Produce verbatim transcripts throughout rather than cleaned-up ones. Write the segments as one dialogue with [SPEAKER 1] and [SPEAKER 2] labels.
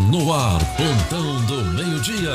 [SPEAKER 1] No ar, Plantão do Meio-Dia.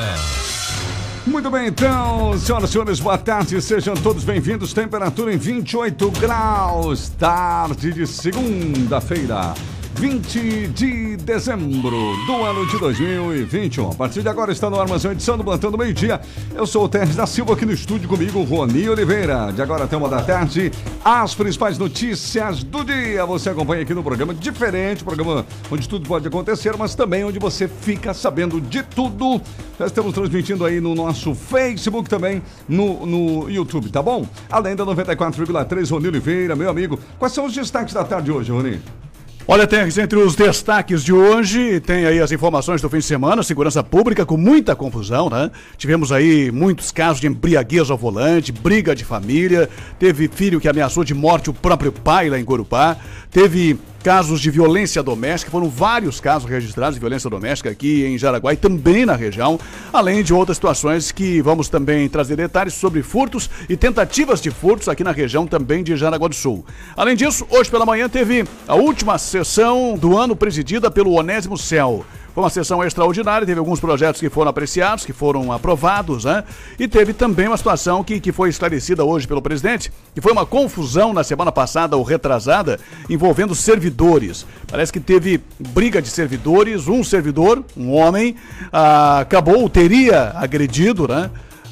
[SPEAKER 2] Muito bem, então, senhoras e senhores, boa tarde, sejam todos bem-vindos. Temperatura em vinte e oito graus, tarde de segunda-feira, vinte de dezembro do ano de dois mil e vinte e um. A partir de agora está no ar mais uma edição do Plantão do Meio-Dia. Eu sou o Teres da Silva, aqui no estúdio comigo, Rony Oliveira. De agora até uma da tarde, as principais notícias do dia. Você acompanha aqui no programa diferente, programa onde tudo pode acontecer, mas também onde você fica sabendo de tudo. Já estamos transmitindo aí no nosso Facebook, também no, no YouTube, tá bom? Além da noventa e quatro vírgula três, Rony Oliveira, meu amigo. Quais são os destaques da tarde hoje, Rony?
[SPEAKER 3] Olha, Terres, entre os destaques de hoje, tem aí as informações do fim de semana, segurança pública com muita confusão, né? Tivemos aí muitos casos de embriaguez ao volante, briga de família, teve filho que ameaçou de morte o próprio pai lá em Corupá, teve casos de violência doméstica, foram vários casos registrados de violência doméstica aqui em Jaraguá e também na região, além de outras situações que vamos também trazer detalhes sobre furtos e tentativas de furtos aqui na região também de Jaraguá do Sul. Além disso, hoje pela manhã teve a última sessão do ano presidida pelo Onésimo Cel. Foi uma sessão extraordinária, teve alguns projetos que foram apreciados, que foram aprovados, né? E teve também uma situação que, que foi esclarecida hoje pelo presidente, que foi uma confusão na semana passada ou retrasada, envolvendo servidores. Parece que teve briga de servidores, um servidor, um homem, ah, acabou, teria agredido, né?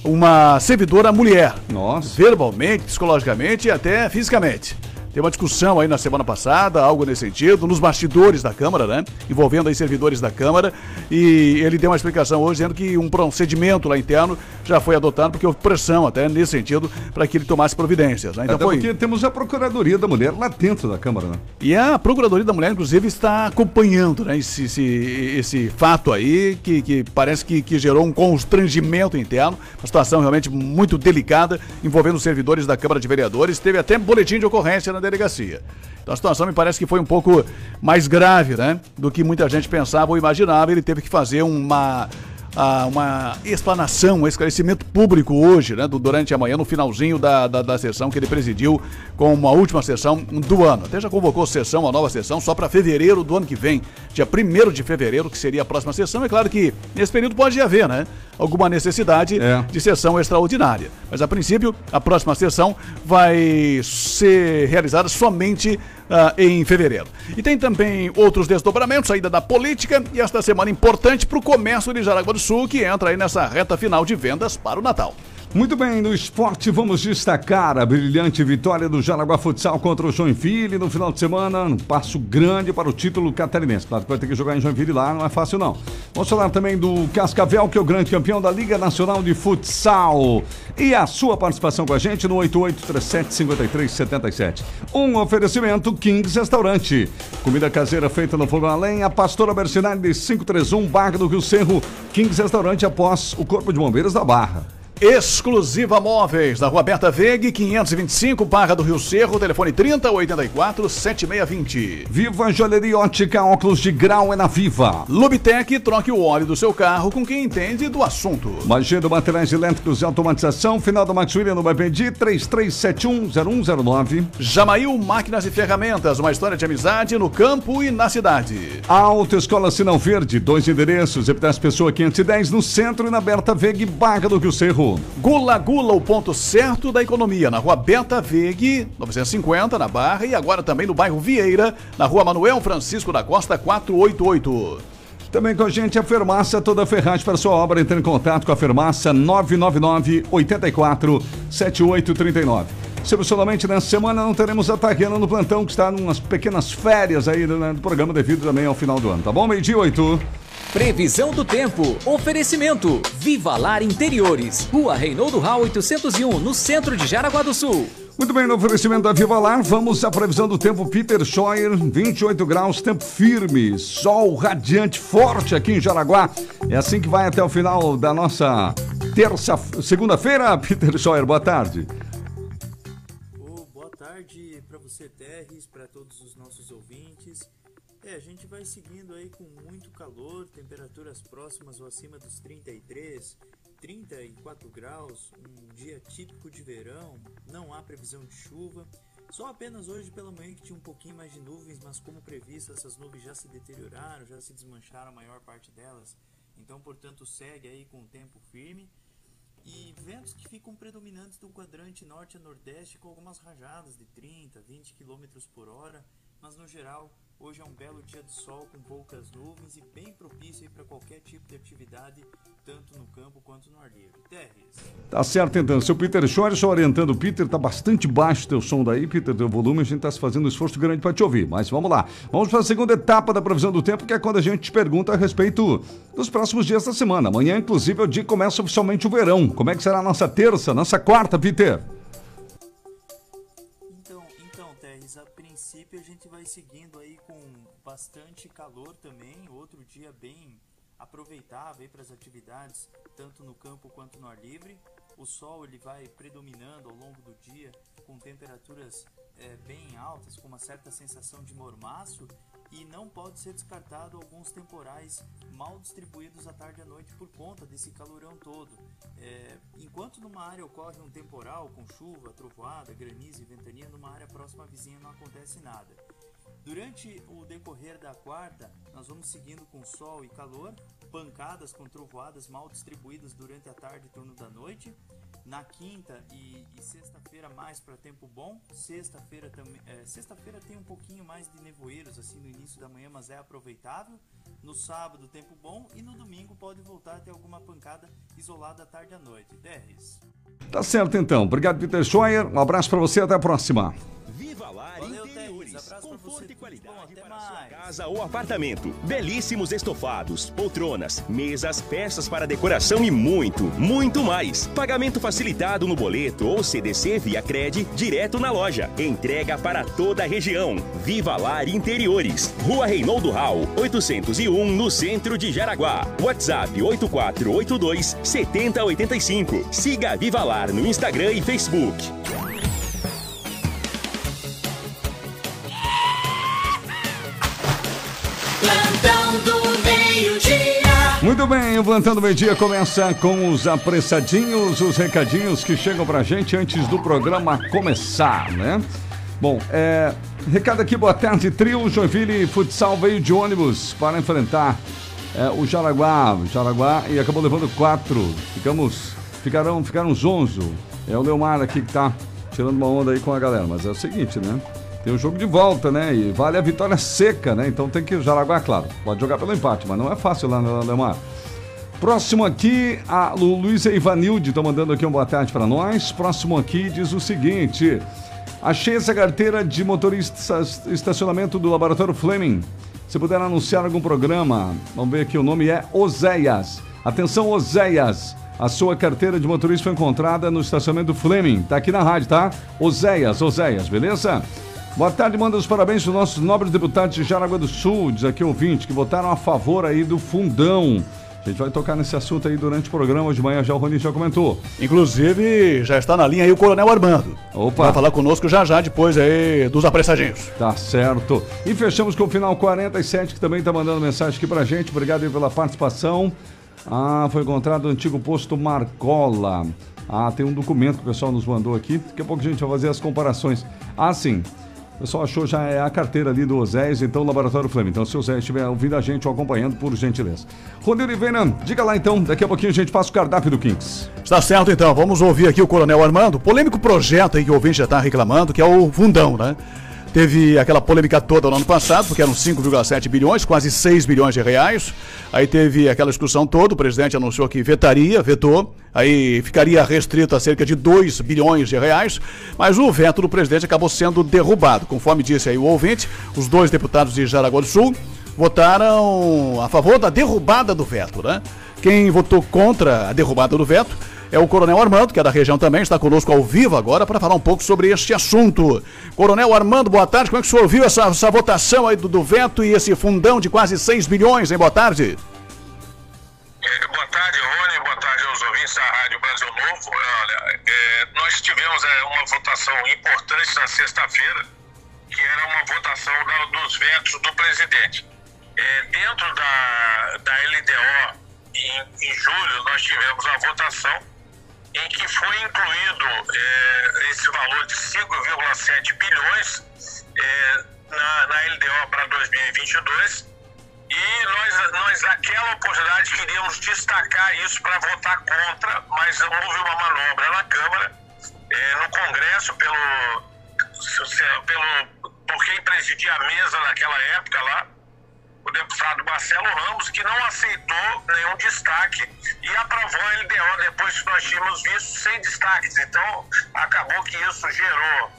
[SPEAKER 3] Uma servidora mulher.
[SPEAKER 2] Nossa.
[SPEAKER 3] Verbalmente, psicologicamente e até fisicamente. Teve uma discussão aí na semana passada, algo nesse sentido, nos bastidores da Câmara, né? Envolvendo aí servidores da Câmara. E ele deu uma explicação hoje dizendo que um procedimento lá interno já foi adotado, porque houve pressão até nesse sentido para que ele tomasse providências, né? Então
[SPEAKER 2] até
[SPEAKER 3] foi...
[SPEAKER 2] porque temos a Procuradoria da Mulher lá dentro da Câmara, né?
[SPEAKER 3] E a Procuradoria da Mulher, inclusive, está acompanhando, né, esse, esse, esse fato aí, que, que parece que, que gerou um constrangimento interno, uma situação realmente muito delicada, envolvendo os servidores da Câmara de Vereadores. Teve até boletim de ocorrência na delegacia. Então a situação me parece que foi um pouco mais grave, né, do que muita gente pensava ou imaginava. Ele teve que fazer uma... uma explanação, um esclarecimento público hoje, né, durante a manhã, no finalzinho da, da, da sessão que ele presidiu com uma última sessão do ano. Até já convocou sessão, uma nova sessão, só para fevereiro do ano que vem, dia primeiro de fevereiro, que seria a próxima sessão. É claro que nesse período pode haver, né, alguma necessidade é. de sessão extraordinária. Mas a princípio, a próxima sessão vai ser realizada somente Uh, em fevereiro. E tem também outros desdobramentos, saída da política e esta semana importante para o comércio de Jaraguá do Sul, que entra aí nessa reta final de vendas para o Natal.
[SPEAKER 2] Muito bem, no esporte vamos destacar a brilhante vitória do Jaraguá Futsal contra o Joinville no final de semana, um passo grande para o título catarinense. Claro que vai ter que jogar em Joinville lá, não é fácil não. Vamos falar também do Cascavel, que é o grande campeão da Liga Nacional de Futsal. E a sua participação com a gente no oito oito três sete cinco três sete sete. Um oferecimento Kings Restaurante. Comida caseira feita no fogão a lenha. Pastora Bercinari cinco três um, Barra do Rio Cerro. Kings Restaurante após o Corpo de Bombeiros da Barra.
[SPEAKER 3] Exclusiva Móveis, na Rua Berta Vegue, quinhentos e vinte e cinco, Barra do Rio Cerro, telefone trinta, oitenta e quatro, setenta e seis vinte.
[SPEAKER 2] Viva Joalheria Ótica, óculos de grau é na Viva.
[SPEAKER 3] Lubitec, troque o óleo do seu carro com quem entende do assunto.
[SPEAKER 2] Magedo Materiais Elétricos e Automatização, final da Max William no Bapendi, três três sete um zero um zero nove.
[SPEAKER 3] Jamail Máquinas e Ferramentas, uma história de amizade no campo e na cidade.
[SPEAKER 2] Autoescola Sinal Verde, dois endereços, Epitácio Pessoa quinhentos e dez, no centro e na Berta Vegue, Barra do Rio Cerro.
[SPEAKER 3] Gula Gula, o ponto certo da economia, na Rua Berta Vegue, novecentos e cinquenta, na Barra, e agora também no bairro Vieira, na Rua Manuel Francisco da Costa, quatrocentos e oitenta e oito.
[SPEAKER 2] Também com a gente a Fermácia Toda Ferragem para sua obra. Entre em contato com a Fermácia nove nove nove, oito quatro, sete oito três nove. Excepcionalmente nessa semana não teremos a Tariana no plantão, que está em umas pequenas férias aí do, né, do programa, devido também ao final do ano, tá bom? Meio-dia oito.
[SPEAKER 4] Previsão do tempo. Oferecimento. Viva Lar Interiores. Rua Reinaldo Rau oitocentos e um, no centro de Jaraguá do Sul.
[SPEAKER 2] Muito bem, no oferecimento da Viva Lar, vamos à previsão do tempo. Peter Scheuer, vinte e oito graus, tempo firme, sol radiante, forte aqui em Jaraguá. É assim que vai até o final da nossa terça, segunda-feira. Peter Scheuer, boa tarde.
[SPEAKER 5] Oh, boa tarde para você, Terres, para todos os nossos ouvintes. É, a gente vai seguindo aí com muito calor, temperaturas próximas ou acima dos trinta e três, trinta e quatro graus, um dia típico de verão, não há previsão de chuva. Só apenas hoje pela manhã que tinha um pouquinho mais de nuvens, mas como previsto, essas nuvens já se deterioraram, já se desmancharam a maior parte delas. Então, portanto, segue aí com o tempo firme. E ventos que ficam predominantes do quadrante norte a nordeste com algumas rajadas de trinta, vinte quilômetros por hora. Mas no geral, hoje é um belo dia de sol com poucas nuvens e bem propício para qualquer tipo de atividade, tanto no campo quanto no ar livre. Terres.
[SPEAKER 2] Tá certo então, seu Peter Schor, só orientando o Peter, tá bastante baixo teu som daí, Peter, teu volume, a gente tá se fazendo um esforço grande para te ouvir, mas vamos lá. Vamos para a segunda etapa da previsão do tempo, que é quando a gente te pergunta a respeito dos próximos dias da semana. Amanhã, inclusive, é o dia que começa oficialmente o verão. Como é que será a nossa terça, nossa quarta, Peter?
[SPEAKER 5] A princípio a gente vai seguindo aí com bastante calor também, outro dia bem aproveitável para as atividades, tanto no campo quanto no ar livre. O sol ele vai predominando ao longo do dia com temperaturas é, bem altas, com uma certa sensação de mormaço, e não pode ser descartado alguns temporais mal distribuídos à tarde e à noite por conta desse calorão todo. É, enquanto numa área ocorre um temporal com chuva, trovoada, granizo e ventania, numa área próxima à vizinha não acontece nada. Durante o decorrer da quarta, nós vamos seguindo com sol e calor, pancadas com trovoadas mal distribuídas durante a tarde e turno da noite. Na quinta e, e sexta-feira mais para tempo bom. Sexta-feira também, é, sexta-feira tem um pouquinho mais de nevoeiros assim no início da manhã, mas é aproveitável. No sábado tempo bom e no domingo pode voltar a ter alguma pancada isolada à tarde e à noite. Terres.
[SPEAKER 2] Tá certo então. Obrigado, Peter Scheuer. Um abraço para você, até a próxima.
[SPEAKER 6] Vivalar
[SPEAKER 5] Valeu,
[SPEAKER 6] Interiores,
[SPEAKER 5] Terres.
[SPEAKER 6] conforto e qualidade
[SPEAKER 5] bom,
[SPEAKER 6] para
[SPEAKER 5] mais.
[SPEAKER 6] sua casa ou apartamento. Belíssimos estofados, poltronas, mesas, peças para decoração e muito, muito mais. Pagamento facilitado no boleto ou C D C via Cred, direto na loja. Entrega para toda a região. Vivalar Interiores, Rua Reinaldo Rau, oitocentos e um, no centro de Jaraguá. WhatsApp oito quatro oito dois, sete zero oito cinco. Siga a Vivalar no Instagram e Facebook.
[SPEAKER 7] Plantão do meio-dia.
[SPEAKER 2] Muito bem, o Plantão do Meio-Dia começa com os apressadinhos, os recadinhos que chegam pra gente antes do programa começar, né? Bom, é, recado aqui, boa tarde, trio Joinville Futsal veio de ônibus para enfrentar é, o Jaraguá, o Jaraguá e acabou levando quatro, ficamos, ficaram, ficaram zonzo, é o Leomar aqui que tá tirando uma onda aí com a galera, mas é o seguinte, né? Tem o jogo de volta, né? E vale a vitória seca, né? Então tem que o Jaraguá, claro, pode jogar pelo empate, mas não é fácil lá no Leomar. Próximo aqui, a Lu, Luísa Ivanilde, estão mandando aqui um boa tarde para nós. Próximo aqui diz o seguinte: achei essa carteira de motorista estacionamento do Laboratório Fleming. Se puder anunciar algum programa, vamos ver aqui, o nome é Oséias. Atenção, Oséias, a sua carteira de motorista foi encontrada no estacionamento do Fleming. Tá aqui na rádio, tá? Oséias, Oséias, beleza? Boa tarde, manda os parabéns para os nossos nobres deputados de Jaraguá do Sul, diz aqui o ouvinte, que votaram a favor aí do fundão. A gente vai tocar nesse assunto aí durante o programa, de manhã já o Rony já comentou.
[SPEAKER 3] Inclusive, já está na linha aí o Coronel Armando.
[SPEAKER 2] Opa.
[SPEAKER 3] Vai falar conosco já já, depois aí dos apressadinhos.
[SPEAKER 2] Tá certo. E fechamos com o final quarenta e sete, que também está mandando mensagem aqui pra gente. Obrigado aí pela participação. Ah, foi encontrado o antigo posto Marcola. Ah, tem um documento que o pessoal nos mandou aqui. Daqui a pouco a gente vai fazer as comparações. Ah, sim. O pessoal achou já é a carteira ali do Oséias, então o Laboratório Fleming. Então, se o Oséias estiver ouvindo a gente ou acompanhando, por gentileza. Rony Oliveira, diga lá então, daqui a pouquinho a gente passa o cardápio do Kings.
[SPEAKER 3] Está certo então, vamos ouvir aqui o Coronel Armando. Polêmico projeto aí que o ouvinte já está reclamando, que é o fundão, né? Teve aquela polêmica toda no ano passado, porque eram cinco vírgula sete bilhões, quase seis bilhões de reais. Aí teve aquela discussão toda, o presidente anunciou que vetaria, vetou, aí ficaria restrito a cerca de dois bilhões de reais, mas o veto do presidente acabou sendo derrubado. Conforme disse aí o ouvinte, os dois deputados de Jaraguá do Sul votaram a favor da derrubada do veto, né? Quem votou contra a derrubada do veto é o Coronel Armando, que é da região também, está conosco ao vivo agora para falar um pouco sobre este assunto. Coronel Armando, boa tarde. Como é que o senhor viu essa, essa votação aí do, do veto e esse fundão de quase seis bilhões, hein? Boa tarde.
[SPEAKER 8] É, boa tarde, Rony. Boa tarde aos ouvintes da Rádio Brasil Novo. Olha, é, nós tivemos é, uma votação importante na sexta-feira, que era uma votação da, dos vetos do presidente. É, dentro da, da L D O, em, em julho, nós tivemos a votação em que foi incluído é, esse valor de cinco vírgula sete bilhões é, na, na L D O para dois mil e vinte e dois, e nós, nós naquela oportunidade queríamos destacar isso para votar contra, mas houve uma manobra na Câmara, é, no Congresso, pelo, pelo, por quem presidia a mesa naquela época lá, o deputado Marcelo Ramos, que não aceitou nenhum destaque e aprovou a L D O depois que nós tínhamos visto sem destaques. Então, acabou que isso gerou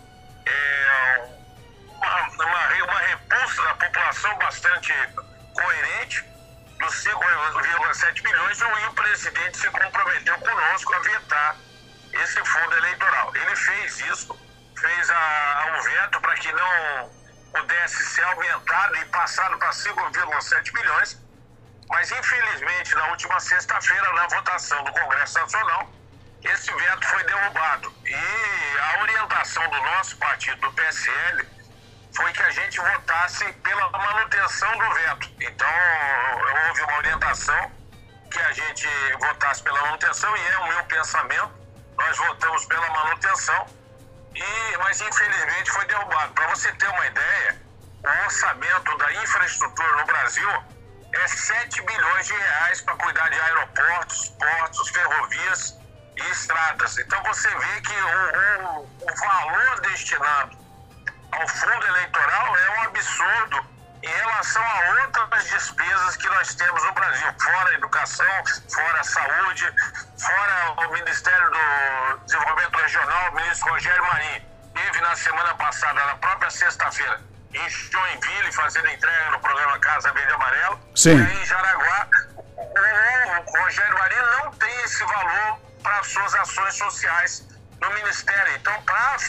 [SPEAKER 8] é, uma, uma, uma repulsa da população bastante coerente dos cinco vírgula sete bilhões, e o presidente se comprometeu conosco a vetar esse fundo eleitoral. Ele fez isso, fez a, a, o veto para que não pudesse ser aumentado e passado para cinco vírgula sete bilhões, mas infelizmente na última sexta-feira, na votação do Congresso Nacional, esse veto foi derrubado, e a orientação do nosso partido, do P S L, foi que a gente votasse pela manutenção do veto. Então houve uma orientação que a gente votasse pela manutenção, e é o meu pensamento, nós votamos pela manutenção. E, mas infelizmente foi derrubado. Para você ter uma ideia, o orçamento da infraestrutura no Brasil é sete bilhões de reais para cuidar de aeroportos, portos, ferrovias e estradas. Então você vê que o, o, o valor destinado ao fundo eleitoral é um absurdo em relação a outras despesas que nós temos no Brasil, fora a educação, fora a saúde, fora o Ministério do Desenvolvimento Regional, o ministro Rogério Marinho. Teve na semana passada, na própria sexta-feira, em Joinville, fazendo entrega no programa Casa Verde e Amarelo.
[SPEAKER 3] Sim.
[SPEAKER 8] E aí em Jaraguá, o, o Rogério Marinho não tem esse valor para suas ações sociais no Ministério. Então,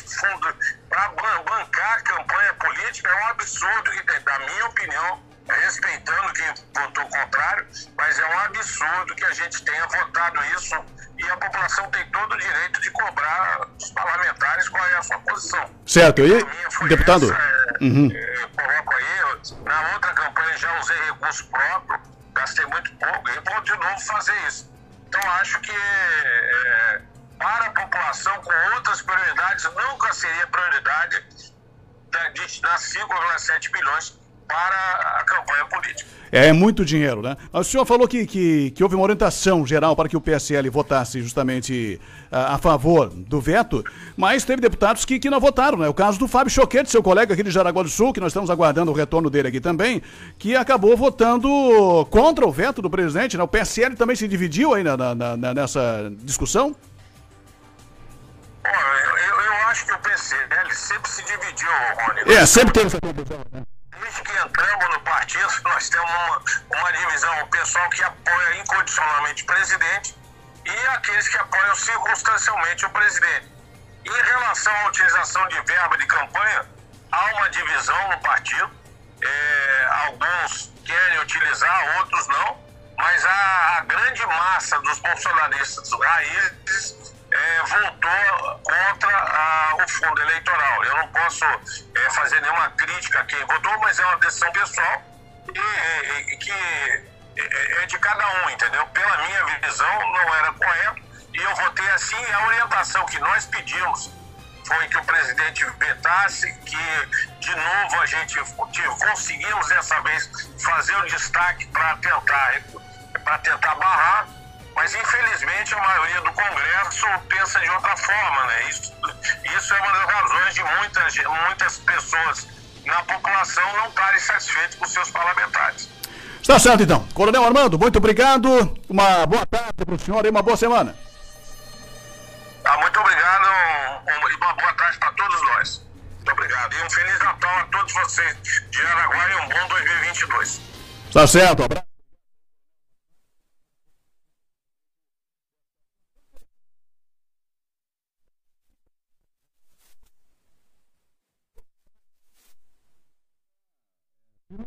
[SPEAKER 8] para bancar a campanha política, é um absurdo, na minha opinião, respeitando quem votou contrário, mas é um absurdo que a gente tenha votado isso, e a população tem todo o direito de cobrar os parlamentares qual é a sua posição.
[SPEAKER 3] Certo, e deputado?
[SPEAKER 8] Essa, é,
[SPEAKER 3] uhum.
[SPEAKER 8] é, coloco aí, na outra campanha já usei recurso próprio, gastei muito pouco, e vou de novo fazer isso. Então, acho que é, para a população com outras prioridades, nunca seria prioridade das cinco vírgula sete bilhões para a campanha política.
[SPEAKER 3] É muito dinheiro, né? O senhor falou que, que, que houve uma orientação geral para que o P S L votasse justamente a, a favor do veto, mas teve deputados que, que não votaram, né? O caso do Fábio Choquete, seu colega aqui de Jaraguá do Sul, que nós estamos aguardando o retorno dele aqui também, que acabou votando contra o veto do presidente, né? O P S L também se dividiu aí na, na, na, nessa discussão?
[SPEAKER 8] Eu, eu, eu acho que o P S L sempre se dividiu, Rony.
[SPEAKER 3] É, sempre teve essa confusão, né?
[SPEAKER 8] Desde que entramos no partido, nós temos uma, uma divisão, o pessoal que apoia incondicionalmente o presidente e aqueles que apoiam circunstancialmente o presidente. Em relação à utilização de verba de campanha, há uma divisão no partido. É, alguns querem utilizar, outros não, mas a, a grande massa dos bolsonaristas raízes É, votou contra a, o fundo eleitoral. Eu não posso é, fazer nenhuma crítica a quem votou, mas é uma decisão pessoal e, e, e que é, é de cada um, entendeu? Pela minha visão, não era correto e eu votei assim. E a orientação que nós pedimos foi que o presidente vetasse, que de novo a gente conseguimos dessa vez fazer um destaque para tentar, para tentar barrar. Mas, infelizmente, a maioria do Congresso pensa de outra forma, né? Isso, isso é uma das razões de muitas, muitas pessoas na população não estarem satisfeitas com seus parlamentares.
[SPEAKER 3] Está certo, então. Coronel Armando, muito obrigado. Uma boa tarde para o senhor e uma boa semana.
[SPEAKER 8] Ah, muito obrigado e uma boa tarde para todos nós. Muito obrigado. E um Feliz Natal a todos vocês de Araguá e um bom dois mil e vinte e dois.
[SPEAKER 3] Está certo. Abraço.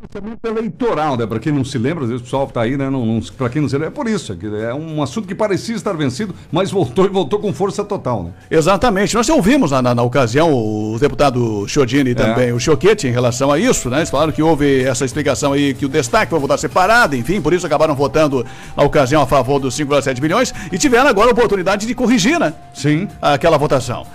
[SPEAKER 2] eleitoral, né? Para quem não se lembra, às vezes o pessoal tá aí, né? Não, não, para quem não se lembra, é por isso. É, que é um assunto que parecia estar vencido, mas voltou e voltou com força total, né?
[SPEAKER 3] Exatamente. Nós ouvimos na, na, na ocasião o deputado Chiodini e também é. o Choquete em relação a isso, né? Eles falaram que houve essa explicação aí, que o destaque vai votar separado, enfim, por isso acabaram votando na ocasião a favor dos cinco vírgula sete bilhões e tiveram agora a oportunidade de corrigir, né?
[SPEAKER 2] Sim. Aquela
[SPEAKER 3] votação.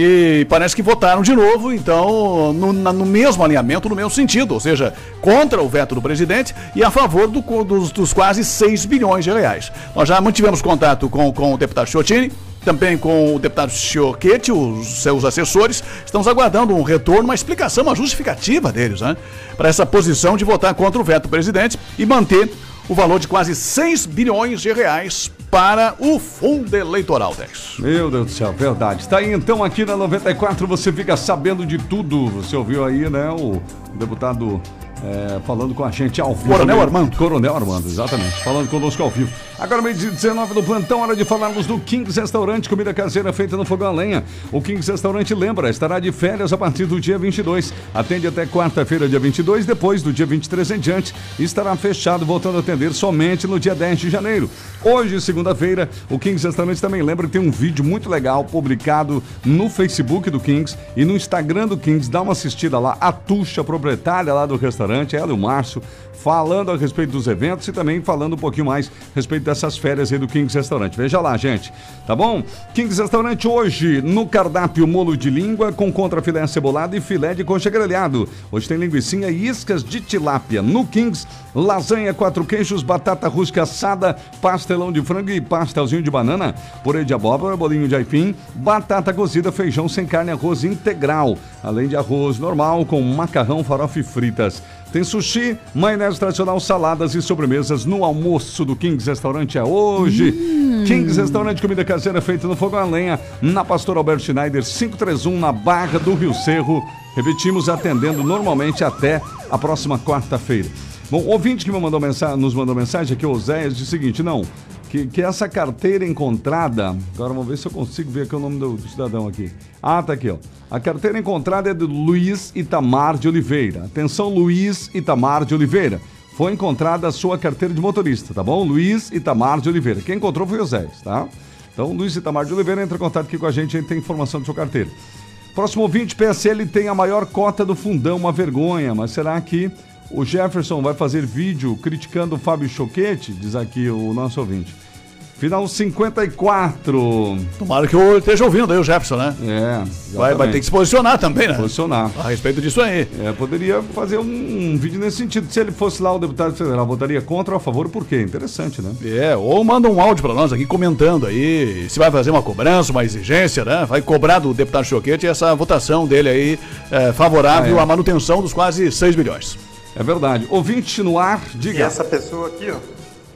[SPEAKER 3] E parece que votaram de novo, então, no, na, no mesmo alinhamento, no mesmo sentido, ou seja, contra o veto do presidente e a favor do, dos, dos quase seis bilhões de reais. Nós já mantivemos contato com, com o deputado Chiodini, também com o deputado Choquete, os seus assessores. Estamos aguardando um retorno, uma explicação, uma justificativa deles, né? Para essa posição de votar contra o veto do presidente e manter o valor de quase seis bilhões de reais para o fundo eleitoral, Tex.
[SPEAKER 2] Meu Deus do céu, verdade. Está aí então aqui na noventa e quatro, você fica sabendo de tudo. Você ouviu aí, né, o deputado é, falando com a gente ao vivo.
[SPEAKER 3] Coronel Armando.
[SPEAKER 2] Coronel Armando, exatamente. Falando conosco ao vivo. Agora, meio-dia dezenove do plantão, hora de falarmos do Kings Restaurante, comida caseira feita no fogão a lenha. O Kings Restaurante, lembra, estará de férias a partir do dia vinte e dois. Atende até quarta-feira, dia vinte e dois, depois do dia vinte e três em diante, estará fechado, voltando a atender somente no dia dez de janeiro. Hoje, segunda-feira, o Kings Restaurante também lembra que tem um vídeo muito legal publicado no Facebook do Kings e no Instagram do Kings. Dá uma assistida lá, a Tuxa, proprietária lá do restaurante, ela e o Márcio, falando a respeito dos eventos e também falando um pouquinho mais a respeito dessas férias aí do Kings Restaurante. Veja lá, gente, tá bom? Kings Restaurante hoje, no cardápio, molho de língua com contrafilé cebolado e filé de coxa grelhado. Hoje tem linguicinha e iscas de tilápia. No Kings, lasanha, quatro queijos, batata rústica assada, pastelão de frango e pastelzinho de banana, purê de abóbora, bolinho de aipim, batata cozida, feijão sem carne, arroz integral, além de arroz normal com macarrão, farofa e fritas. Tem sushi, maionese tradicional, saladas e sobremesas no almoço do Kings Restaurante é hoje. Hum. Kings Restaurante, comida caseira feita no fogão a lenha, na Pastor Albert Schneider, quinhentos e trinta e um, na Barra do Rio Cerro. Repetimos, atendendo normalmente até a próxima quarta-feira. Bom, o ouvinte que me mandou mensagem, nos mandou mensagem aqui, o Zéias, disse o seguinte, não, que, que essa carteira encontrada, agora vamos ver se eu consigo ver aqui o nome do, do cidadão aqui. Ah, tá aqui, ó. A carteira encontrada é do Luiz Itamar de Oliveira. Atenção, Luiz Itamar de Oliveira. Foi encontrada a sua carteira de motorista, tá bom? Luiz Itamar de Oliveira. Quem encontrou foi o Zé, tá? Então, Luiz Itamar de Oliveira entra em contato aqui com a gente, a gente tem informação da sua carteira. Próximo ouvinte, P S L tem a maior cota do fundão, uma vergonha, mas será que o Jefferson vai fazer vídeo criticando o Fábio Choquete? Diz aqui o nosso ouvinte. Final cinquenta e quatro.
[SPEAKER 3] Tomara que eu esteja ouvindo aí o Jefferson, né?
[SPEAKER 2] É.
[SPEAKER 3] Vai, vai ter que se posicionar também, né?
[SPEAKER 2] Posicionar.
[SPEAKER 3] A respeito disso aí.
[SPEAKER 2] É, poderia fazer um, um vídeo nesse sentido. Se ele fosse lá o deputado federal, votaria contra ou a favor, por quê? Interessante, né?
[SPEAKER 3] É, ou manda um áudio pra nós aqui comentando aí se vai fazer uma cobrança, uma exigência, né? Vai cobrar do deputado Choquete essa votação dele aí é, favorável ah, é. à manutenção dos quase seis bilhões.
[SPEAKER 2] É verdade. Ouvinte no ar, diga.
[SPEAKER 9] E essa pessoa aqui, ó.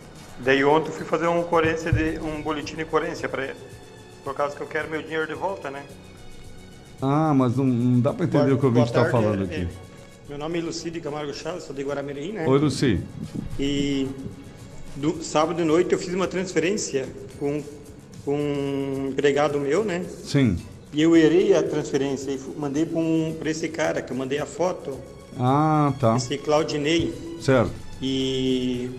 [SPEAKER 9] Daí ontem eu fui fazer um, coerência de, um boletim de coerência para ele. Por causa que eu quero meu dinheiro de volta, né?
[SPEAKER 2] Ah, mas não, não dá para entender boa, o que o ouvinte está falando aqui.
[SPEAKER 9] É, meu nome é Lucide Camargo Chaves, sou de Guaramirim, né?
[SPEAKER 2] Oi, Luci.
[SPEAKER 9] E do, sábado de noite eu fiz uma transferência com, com um empregado meu, né?
[SPEAKER 2] Sim.
[SPEAKER 9] E eu errei a transferência e mandei para um, esse cara, que eu mandei a foto.
[SPEAKER 2] Ah, tá.
[SPEAKER 9] Esse Claudinei.
[SPEAKER 2] Certo.
[SPEAKER 9] E...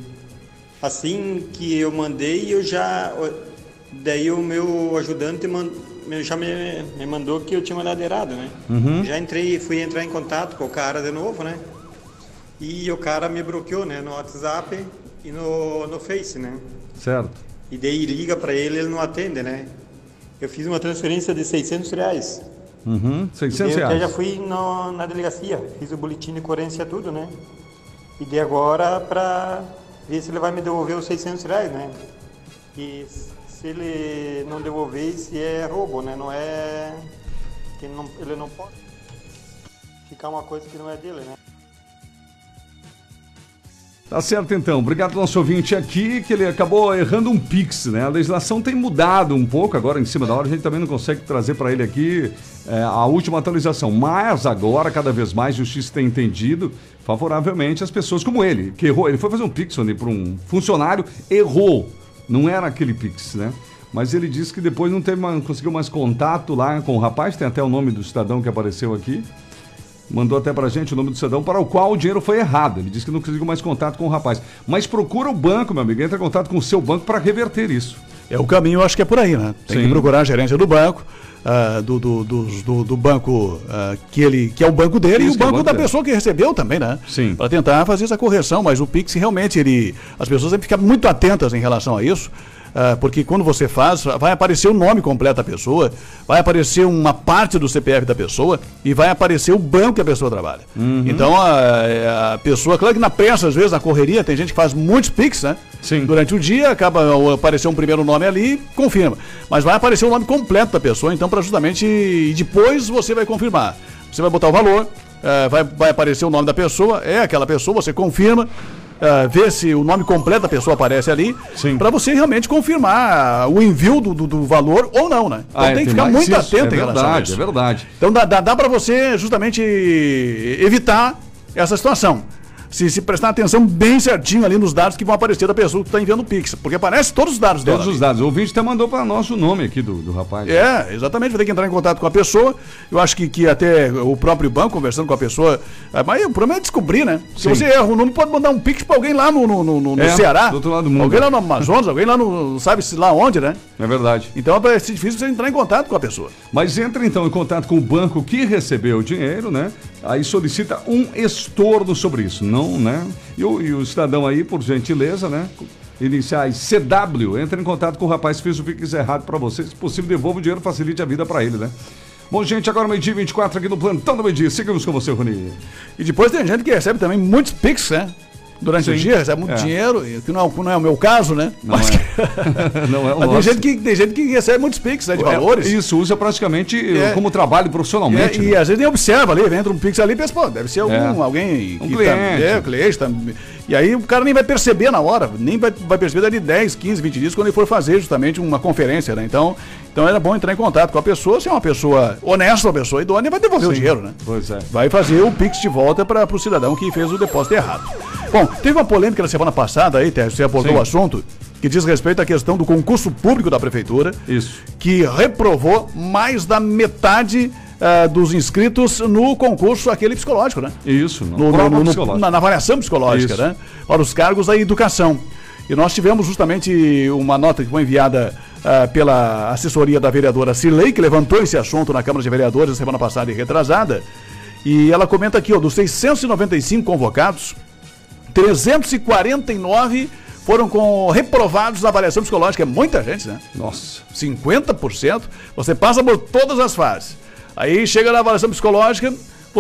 [SPEAKER 9] assim que eu mandei, eu já... Daí o meu ajudante man, já me, me mandou que eu tinha mandado errado, né?
[SPEAKER 2] Uhum.
[SPEAKER 9] Já entrei, fui entrar em contato com o cara de novo, né? E o cara me bloqueou, né? No WhatsApp e no, no Face, né?
[SPEAKER 2] Certo.
[SPEAKER 9] E daí liga pra ele, ele não atende, né? Eu fiz uma transferência de seiscentos reais.
[SPEAKER 2] Uhum, seiscentos
[SPEAKER 9] reais.
[SPEAKER 2] reais.
[SPEAKER 9] Eu já fui no, na delegacia, fiz o boletim de ocorrência tudo, né? E de agora pra... ver se ele vai me devolver os seiscentos reais, né? E se ele não devolver, se é roubo, né? Não é... que não, ele não pode ficar uma coisa que não é dele, né?
[SPEAKER 2] Tá certo, então. Obrigado ao nosso ouvinte aqui, que ele acabou errando um Pix, né? A legislação tem mudado um pouco agora, em cima da hora. A gente também não consegue trazer para ele aqui é, a última atualização. Mas agora, cada vez mais, a Justiça tem entendido favoravelmente as pessoas como ele, que errou. Ele foi fazer um Pix para um funcionário, errou. Não era aquele Pix, né? Mas ele disse que depois não teve mais, não conseguiu mais contato lá com o rapaz. Tem até o nome do cidadão que apareceu aqui. mandou até pra gente o nome do cidadão para o qual o dinheiro foi errado. Ele disse que não conseguiu mais contato com o rapaz. Mas procura o banco, meu amigo, entra em contato com o seu banco para reverter isso.
[SPEAKER 3] É o caminho, eu acho que é por aí, né? Tem Sim. que procurar a gerência do banco, uh, do, do, do, do, do banco uh, que, ele, que é o banco dele isso, e o banco, é o banco da dele. pessoa que recebeu também, né?
[SPEAKER 2] Sim.
[SPEAKER 3] Para tentar fazer essa correção, mas o Pix realmente, ele, as pessoas têm que ficar muito atentas em relação a isso. Uh, porque quando você faz, vai aparecer o nome completo da pessoa, vai aparecer uma parte do C P F da pessoa e vai aparecer o banco que a pessoa trabalha. Uhum. Então a, a pessoa, claro que na pressa, às vezes, na correria, tem gente que faz muitos Pix, né?
[SPEAKER 2] Sim.
[SPEAKER 3] Durante o dia, acaba aparecer um primeiro nome ali, confirma. Mas vai aparecer o nome completo da pessoa, então, para justamente. E depois você vai confirmar. Você vai botar o valor, uh, vai, vai aparecer o nome da pessoa, é aquela pessoa, você confirma. Uh, ver se o nome completo da pessoa aparece ali, para você realmente confirmar o envio do, do, do valor ou não, né? Então
[SPEAKER 2] ah,
[SPEAKER 3] tem
[SPEAKER 2] é,
[SPEAKER 3] que ficar muito
[SPEAKER 2] isso,
[SPEAKER 3] atento
[SPEAKER 2] é
[SPEAKER 3] em relação a isso.
[SPEAKER 2] É verdade.
[SPEAKER 3] Então dá, dá, dá para você justamente evitar essa situação. Se, se prestar atenção bem certinho ali nos dados que vão aparecer da pessoa que está enviando o Pix, porque aparece todos os dados dela.
[SPEAKER 2] Todos os dados. O ouvinte até mandou para nós o nome aqui do, do rapaz.
[SPEAKER 3] É, exatamente. Vai ter que entrar em contato com a pessoa. Eu acho que, que até o próprio banco, conversando com a pessoa. Mas o problema é descobrir, né? Se Sim. você erra o nome, pode mandar um Pix para alguém lá no, no, no, no é, Ceará.
[SPEAKER 2] Do outro lado do mundo.
[SPEAKER 3] Alguém lá no Amazonas, alguém lá no. Sabe-se lá onde, né?
[SPEAKER 2] É verdade.
[SPEAKER 3] Então é difícil você entrar em contato com a pessoa.
[SPEAKER 2] Mas entra então em contato com o banco que recebeu o dinheiro, né? Aí solicita um estorno sobre isso. Não, né? E o, e o cidadão aí, por gentileza, né? Iniciais C W, entra em contato com o rapaz que fez o Pix errado para você. Se possível, devolva o dinheiro, facilite a vida para ele, né? Bom, gente, agora meio-dia e vinte e quatro aqui no Plantão do Meio-Dia. Seguimos com você, Rony.
[SPEAKER 3] E depois tem gente que recebe também muitos Pix, né? Durante Sim. o dia, recebe muito
[SPEAKER 2] é.
[SPEAKER 3] dinheiro, que não, não é o meu caso, né?
[SPEAKER 2] Não Mas, é. não é o
[SPEAKER 3] Mas
[SPEAKER 2] nosso.
[SPEAKER 3] Tem gente, que, tem gente que recebe muitos Pix, né, de
[SPEAKER 2] é,
[SPEAKER 3] valores.
[SPEAKER 2] Isso, usa praticamente
[SPEAKER 3] é.
[SPEAKER 2] como trabalho profissionalmente.
[SPEAKER 3] É, né? E às vezes nem observa ali, entra um Pix ali e pensa, pô, deve ser algum,
[SPEAKER 2] é.
[SPEAKER 3] alguém...
[SPEAKER 2] Um
[SPEAKER 3] que
[SPEAKER 2] cliente.
[SPEAKER 3] Tá, é, cliente. Tá, e aí o cara nem vai perceber na hora, nem vai, vai perceber dali dez, quinze, vinte dias quando ele for fazer justamente uma conferência, né? Então, então era bom entrar em contato com a pessoa, se é uma pessoa honesta, uma pessoa idônea, vai devolver Sim. o dinheiro, né?
[SPEAKER 2] Pois é.
[SPEAKER 3] Vai fazer o Pix de volta para o cidadão que fez o depósito errado. Bom, teve uma polêmica na semana passada aí, Té, você abordou o assunto, que diz respeito à questão do concurso público da Prefeitura.
[SPEAKER 2] Isso.
[SPEAKER 3] Que reprovou mais da metade uh, dos inscritos no concurso aquele psicológico, né?
[SPEAKER 2] Isso,
[SPEAKER 3] no, no, no, no, na, na avaliação psicológica, Isso. né? Para os cargos da educação. E nós tivemos justamente uma nota que foi enviada uh, pela assessoria da vereadora Cirlei, que levantou esse assunto na Câmara de Vereadores na semana passada e retrasada. E ela comenta aqui, ó, dos seiscentos e noventa e cinco convocados, trezentos e quarenta e nove foram com reprovados na avaliação psicológica. É muita gente, né?
[SPEAKER 2] Nossa.
[SPEAKER 3] cinquenta por cento. Você passa por todas as fases. Aí chega na avaliação psicológica,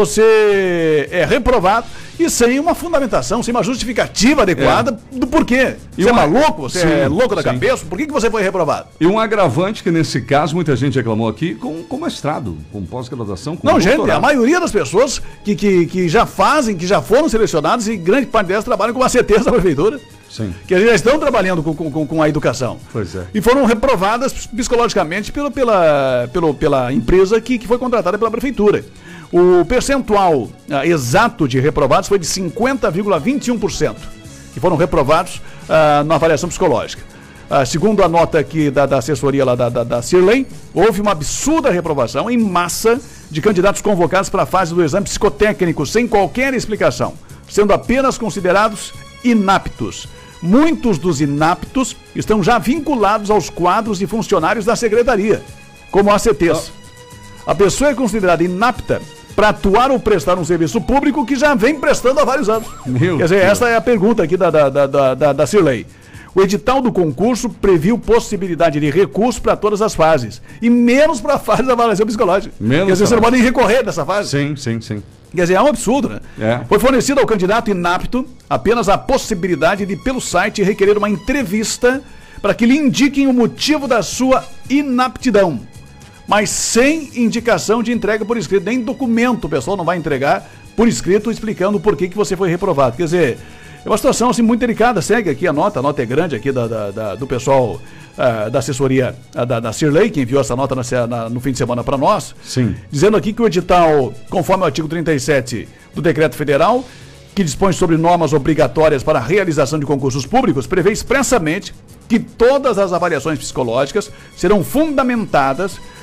[SPEAKER 3] você é reprovado e sem uma fundamentação, sem uma justificativa adequada é. do porquê. E você um... é maluco? Você sim, é louco da sim. cabeça? Por que, que você foi reprovado?
[SPEAKER 2] E um agravante que nesse caso muita gente reclamou aqui com, com mestrado, com pós-graduação, com
[SPEAKER 3] Não,
[SPEAKER 2] doutorado.
[SPEAKER 3] gente, a maioria das pessoas que, que, que já fazem, que já foram selecionadas e grande parte delas trabalham com a C T da Prefeitura.
[SPEAKER 2] Sim.
[SPEAKER 3] Que já estão trabalhando com, com, com a educação.
[SPEAKER 2] Pois é.
[SPEAKER 3] E foram reprovadas psicologicamente pelo, pela, pelo, pela empresa que, que foi contratada pela Prefeitura. O percentual ah, exato de reprovados foi de cinquenta vírgula vinte e um por cento, que foram reprovados ah, na avaliação psicológica. Ah, segundo a nota aqui da, da assessoria lá da, da, da Cirlei, houve uma absurda reprovação em massa de candidatos convocados para a fase do exame psicotécnico sem qualquer explicação, sendo apenas considerados inaptos. Muitos dos inaptos estão já vinculados aos quadros de funcionários da secretaria, como A C Ts. A pessoa é considerada inapta para atuar ou prestar um serviço público que já vem prestando há vários anos.
[SPEAKER 2] Meu
[SPEAKER 3] Quer dizer,
[SPEAKER 2] Deus.
[SPEAKER 3] essa é a pergunta aqui da, da, da, da, da Cirlei. O edital do concurso previu possibilidade de recurso para todas as fases, e menos para a fase da avaliação psicológica.
[SPEAKER 2] Menos
[SPEAKER 3] Quer dizer, você não pode nem recorrer dessa fase.
[SPEAKER 2] Sim, sim, sim.
[SPEAKER 3] Quer dizer, é um absurdo, né?
[SPEAKER 2] É.
[SPEAKER 3] Foi fornecido ao candidato inapto apenas a possibilidade de, pelo site, requerer uma entrevista para que lhe indiquem o motivo da sua inaptidão, mas sem indicação de entrega por escrito, nem documento o pessoal não vai entregar por escrito explicando por que, que você foi reprovado. Quer dizer, é uma situação assim, muito delicada. Segue aqui a nota, a nota é grande aqui da, da, da, do pessoal uh, da assessoria uh, da, da Cirlei, que enviou essa nota na, na, no fim de semana para nós.
[SPEAKER 2] Sim.
[SPEAKER 3] Dizendo aqui que o edital, conforme o artigo trinta e sete do Decreto Federal, que dispõe sobre normas obrigatórias para a realização de concursos públicos, prevê expressamente que todas as avaliações psicológicas serão fundamentadas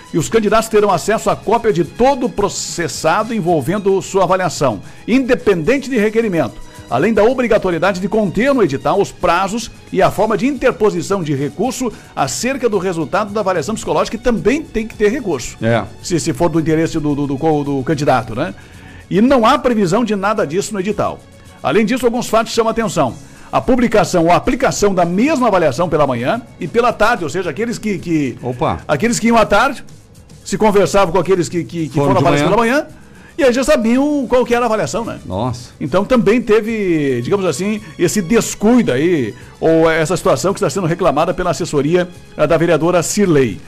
[SPEAKER 3] e os candidatos terão acesso à cópia de todo o processado envolvendo sua avaliação, independente de requerimento, além da obrigatoriedade de conter no edital os prazos e a forma de interposição de recurso acerca do resultado da avaliação psicológica, que também tem que ter recurso,
[SPEAKER 2] É.
[SPEAKER 3] se, se for do interesse do, do, do, do candidato, né? E não há previsão de nada disso no edital. Além disso, alguns fatos chamam a atenção. A publicação ou a aplicação da mesma avaliação pela manhã e pela tarde, ou seja, aqueles que, que,
[SPEAKER 2] Opa.
[SPEAKER 3] aqueles que iam à tarde se conversavam com aqueles que, que, que
[SPEAKER 2] Foram
[SPEAKER 3] foram
[SPEAKER 2] de
[SPEAKER 3] avaliados
[SPEAKER 2] manhã.
[SPEAKER 3] pela manhã e aí já sabiam qual que era a avaliação, né?
[SPEAKER 2] Nossa.
[SPEAKER 3] Então também teve, digamos assim, esse descuido aí, ou essa situação que está sendo reclamada pela assessoria eh, da vereadora Cirlei.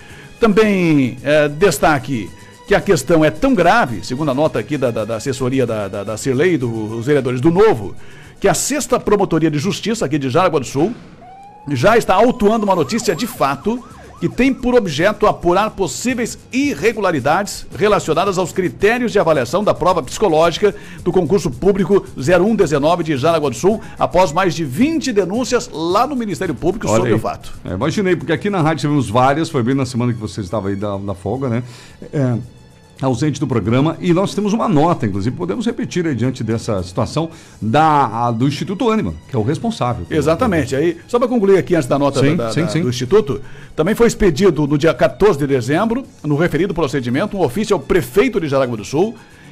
[SPEAKER 3] Também eh, destaque que a questão é tão grave, segundo a nota aqui da, da, da assessoria da, da, da Cirlei, dos vereadores do Novo, que a sexta Promotoria de Justiça aqui de Jaraguá do Sul já está autuando uma notícia de fato que tem por objeto apurar possíveis irregularidades relacionadas aos critérios de avaliação da prova psicológica do concurso público zero um dezenove de Jaraguá do Sul, após mais de vinte denúncias lá no Ministério Público
[SPEAKER 2] Olha
[SPEAKER 3] sobre
[SPEAKER 2] aí.
[SPEAKER 3] o fato.
[SPEAKER 2] É, imaginei, porque aqui na rádio tivemos várias, foi bem na semana que você estava aí da, da folga, né? É, ausente do programa, e nós temos uma nota, inclusive, podemos repetir aí diante dessa situação da, a, do Instituto Ânima, que é o responsável.
[SPEAKER 3] Exatamente. Aí, só para concluir aqui antes da nota
[SPEAKER 2] Sim,
[SPEAKER 3] da,
[SPEAKER 2] sim,
[SPEAKER 3] da,
[SPEAKER 2] sim.
[SPEAKER 3] do Instituto, também foi expedido no dia quatorze de dezembro, no referido procedimento, um ofício ao prefeito de Jaraguá do Sul,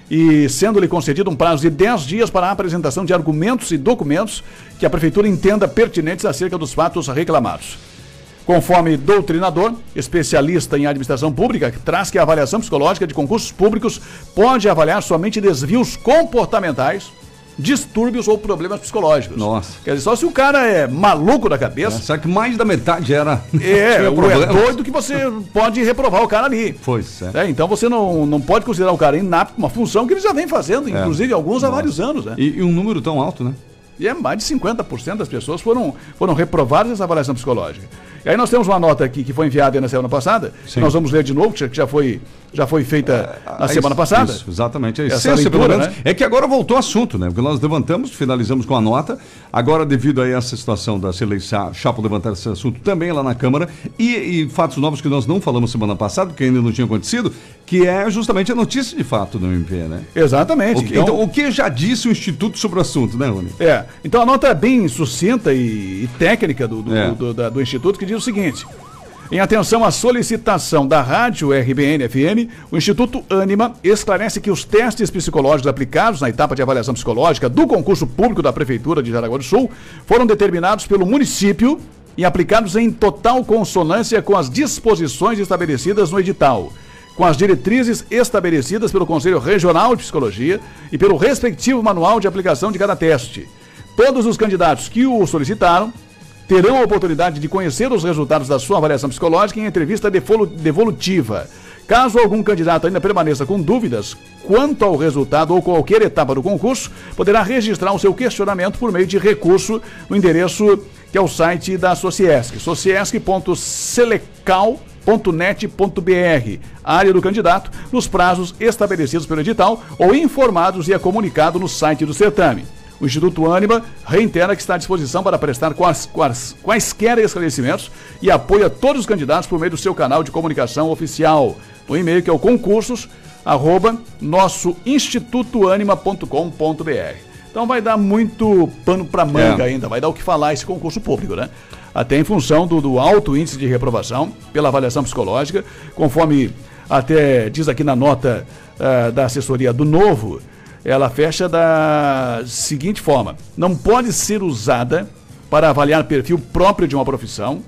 [SPEAKER 3] e sendo-lhe concedido um prazo de dez dias para a apresentação de argumentos e documentos que a prefeitura entenda pertinentes acerca dos fatos reclamados. Conforme doutrinador, especialista em administração pública, que traz que a avaliação psicológica de concursos públicos pode avaliar somente desvios comportamentais, distúrbios ou problemas psicológicos.
[SPEAKER 2] Nossa.
[SPEAKER 3] Quer dizer, só se o cara é maluco da cabeça,
[SPEAKER 2] É, só que mais da metade era...
[SPEAKER 3] é,
[SPEAKER 2] tinha
[SPEAKER 3] ou é
[SPEAKER 2] problema.
[SPEAKER 3] doido que você pode reprovar o cara ali.
[SPEAKER 2] Foi, certo.
[SPEAKER 3] É, então você não, não pode considerar o cara inapto, uma função que ele já vem fazendo,
[SPEAKER 2] É.
[SPEAKER 3] inclusive alguns há
[SPEAKER 2] Nossa.
[SPEAKER 3] vários anos, né?
[SPEAKER 2] E, e um número tão alto, né?
[SPEAKER 3] E é mais de cinquenta por cento das pessoas foram, foram reprovadas nessa avaliação psicológica. E aí nós temos uma nota aqui que foi enviada na semana passada,
[SPEAKER 2] Sim.
[SPEAKER 3] que nós vamos ler de novo, que já- que já foi, já foi feita na
[SPEAKER 2] Ah,
[SPEAKER 3] semana
[SPEAKER 2] isso,
[SPEAKER 3] passada.
[SPEAKER 2] Isso, exatamente. A
[SPEAKER 3] Essa
[SPEAKER 2] essência, pelo
[SPEAKER 3] leitura,
[SPEAKER 2] menos,
[SPEAKER 3] né?
[SPEAKER 2] é que agora voltou o assunto, né? Porque nós levantamos, finalizamos com a nota. Agora, devido a essa situação da Cirlei Chapo levantar esse assunto também lá na Câmara, e, e fatos novos que nós não falamos semana passada, porque ainda não tinha acontecido, que é justamente a notícia de fato do M P, né?
[SPEAKER 3] Exatamente.
[SPEAKER 2] O que, então, o que já disse o Instituto sobre o assunto, né, Rony?
[SPEAKER 3] É, então a nota é bem sucinta e, e técnica do, do,
[SPEAKER 2] É.
[SPEAKER 3] do, da- do Instituto, que diz o seguinte: em atenção à solicitação da Rádio R B N F M, o Instituto Ânima esclarece que os testes psicológicos aplicados na etapa de avaliação psicológica do concurso público da Prefeitura de Jaraguá do Sul foram determinados pelo município e aplicados em total consonância com as disposições estabelecidas no edital, com as diretrizes estabelecidas pelo Conselho Regional de Psicologia e pelo respectivo manual de aplicação de cada teste. Todos os candidatos que o solicitaram terão a oportunidade de conhecer os resultados da sua avaliação psicológica em entrevista devolu- devolutiva. Caso algum candidato ainda permaneça com dúvidas quanto ao resultado ou qualquer etapa do concurso, poderá registrar o seu questionamento por meio de recurso no endereço que é o site da Sociesc, sociesc ponto selecal ponto net ponto b r, área do candidato, nos prazos estabelecidos pelo edital ou informados e é comunicado no site do certame. O Instituto Ânima reitera que está à disposição para prestar quais, quais, quaisquer esclarecimentos e apoia todos os candidatos por meio do seu canal de comunicação oficial, no e-mail que é o concursos, arroba, nosso instituto anima ponto com ponto b r. Então vai dar muito pano para manga
[SPEAKER 2] É.
[SPEAKER 3] ainda, vai dar o que falar esse concurso público, né? Até em função do, do alto índice de reprovação pela avaliação psicológica, conforme até diz aqui na nota uh, da assessoria do Novo, ela fecha da seguinte forma: não pode ser usada para avaliar perfil próprio de uma profissão.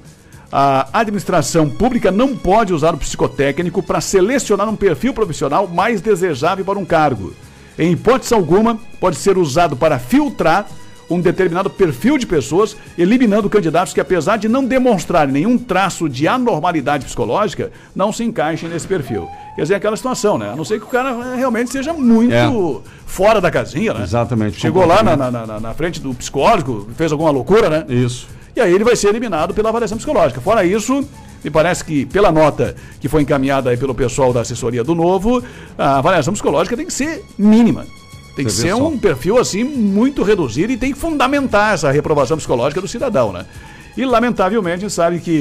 [SPEAKER 3] A administração pública não pode usar o psicotécnico para selecionar um perfil profissional mais desejável para um cargo. Em hipótese alguma, pode ser usado para filtrar um determinado perfil de pessoas, eliminando candidatos que, apesar de não demonstrarem nenhum traço de anormalidade psicológica, não se encaixem nesse perfil. Quer dizer, aquela situação, né? A não ser que o cara realmente seja muito
[SPEAKER 2] É.
[SPEAKER 3] fora da casinha, né?
[SPEAKER 2] Exatamente.
[SPEAKER 3] Chegou lá na, na, na, na frente do psicólogo, fez alguma loucura, né?
[SPEAKER 2] Isso.
[SPEAKER 3] E aí ele vai ser eliminado pela avaliação psicológica. Fora isso, me parece que pela nota que foi encaminhada aí pelo pessoal da assessoria do Novo, a avaliação psicológica tem que ser mínima. Tem que
[SPEAKER 2] Você vê
[SPEAKER 3] ser
[SPEAKER 2] só.
[SPEAKER 3] um perfil assim muito reduzido e tem que fundamentar essa reprovação psicológica do cidadão, né? E lamentavelmente a gente sabe que,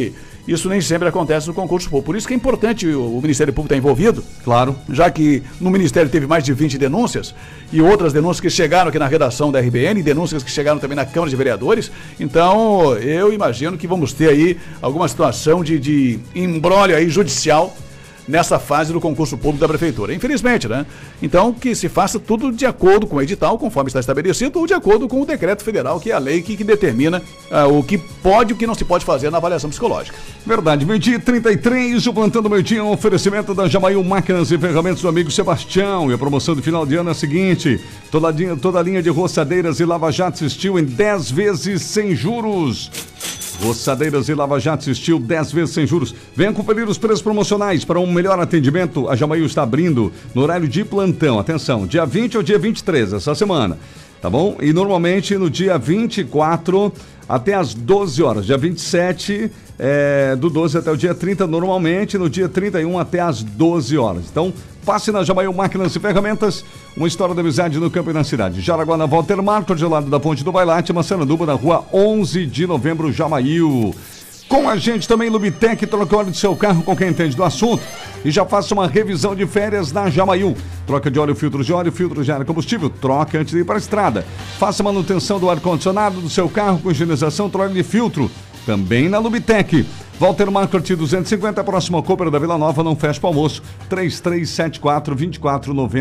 [SPEAKER 3] Isso nem sempre acontece no concurso público. Por isso que é importante o, o Ministério Público estar envolvido.
[SPEAKER 2] Claro.
[SPEAKER 3] Já que no Ministério teve mais de vinte denúncias e outras denúncias que chegaram aqui na redação da R B N, denúncias que chegaram também na Câmara de Vereadores. Então, eu imagino que vamos ter aí alguma situação de, de imbróglio aí judicial nessa fase do concurso público da Prefeitura. Infelizmente, né? Então, que se faça tudo de acordo com o edital, conforme está estabelecido, ou de acordo com o decreto federal, que é a lei que, que determina uh, o que pode e o que não se pode fazer na avaliação psicológica.
[SPEAKER 2] Verdade. Meio-dia e trinta e três, o Plantão do Meio-Dia é um oferecimento da Jamaiu Máquinas e Ferramentas do amigo Sebastião. E a promoção do final de ano é a seguinte: toda a linha, toda a linha de roçadeiras e lava-jatos Steel em dez vezes sem juros. Roçadeiras e lava-jatos Steel, dez vezes sem juros. Venha conferir os preços promocionais para um melhor atendimento. A Jamaiu está abrindo no horário de plantão. Atenção, dia vinte ao dia vinte e três, essa semana. Tá bom? E normalmente no dia vinte e quatro até as doze horas. Dia vinte e sete, é, do doze até o dia trinta, normalmente no dia trinta e um até as doze horas. Então, passe na Jamaiu Máquinas e Ferramentas, uma história de amizade no campo e na cidade. Jaraguá, na Walter Marco, de lado da Ponte do Bailate, Massaranduba, na rua onze de novembro, Jamaiu. Com a gente também, Lubitec, troca óleo do seu carro com quem entende do assunto e já faça uma revisão de férias na Jamaiu. Troca de óleo, filtro de óleo, filtro de ar e combustível, troca antes de ir para a estrada. Faça manutenção do ar-condicionado do seu carro com higienização, troca de filtro, também na Lubitec. Walter Market duzentos e cinquenta, próximo ao Cooper da Vila Nova, não fecha para almoço, três três sete quatro, dois quatro nove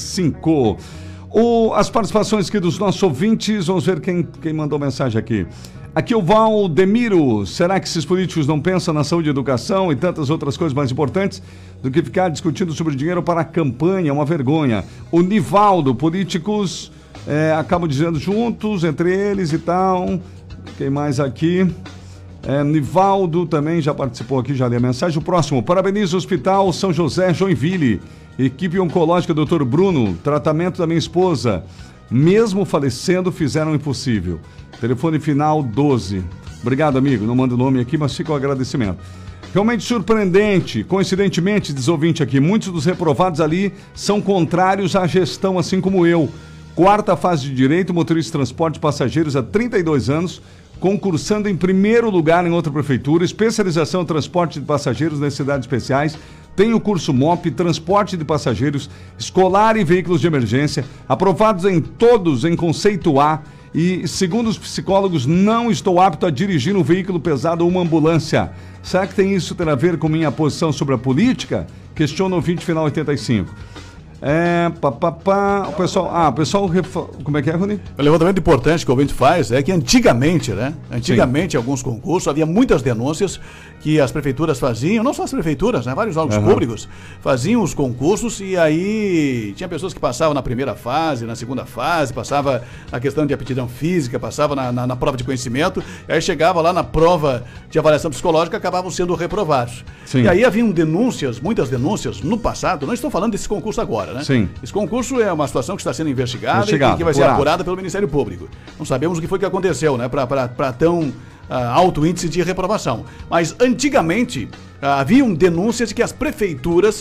[SPEAKER 2] cinco. O, as participações aqui dos nossos ouvintes, vamos ver quem, quem mandou mensagem aqui. Aqui o Valdemiro: será que esses políticos não pensam na saúde e educação e tantas outras coisas mais importantes do que ficar discutindo sobre dinheiro para a campanha? É uma vergonha. O Nivaldo: políticos é, acabam dizendo juntos, entre eles e tal. Quem mais aqui? É, Nivaldo também já participou aqui, já li a mensagem. O próximo: parabenizo o Hospital São José Joinville, equipe oncológica doutor Bruno, tratamento da minha esposa, mesmo falecendo fizeram o impossível. Telefone final doze. Obrigado, amigo, não mando o nome aqui, mas fica o agradecimento. Realmente surpreendente, coincidentemente, diz ouvinte aqui, muitos dos reprovados ali são contrários à gestão, assim como eu. Quarta fase de Direito, motorista de transporte de passageiros há trinta e dois anos, concursando em primeiro lugar em outra prefeitura, especialização em transporte de passageiros nas cidades especiais, tem o curso M O P, transporte de passageiros, escolar e veículos de emergência, aprovados em todos em conceito A, e segundo os psicólogos, não estou apto a dirigir um veículo pesado ou uma ambulância. Será que tem isso ter a ver com minha posição sobre a política? Questiona o ouvinte final oitenta e cinco. É, pá, pá, pá, o pessoal, ah, o pessoal, como é que é, Rony?
[SPEAKER 3] O levantamento importante que o ouvinte faz é que antigamente, né, antigamente em alguns concursos havia muitas denúncias que as prefeituras faziam, não só as prefeituras, né, vários órgãos uhum. públicos faziam os concursos e aí tinha pessoas que passavam na primeira fase, na segunda fase, passava na questão de aptidão física, passava na, na, na prova de conhecimento, e aí chegava lá na prova de avaliação psicológica, acabavam sendo reprovados. Sim. E aí haviam denúncias, muitas denúncias no passado, não estou falando desse concurso agora, né?
[SPEAKER 2] Sim.
[SPEAKER 3] Esse concurso é uma situação que está sendo investigada Investigado, e que vai apurado. ser apurada pelo Ministério Público. Não sabemos o que foi que aconteceu, né, para tão uh, alto índice de reprovação. Mas antigamente uh, haviam denúncias de que as prefeituras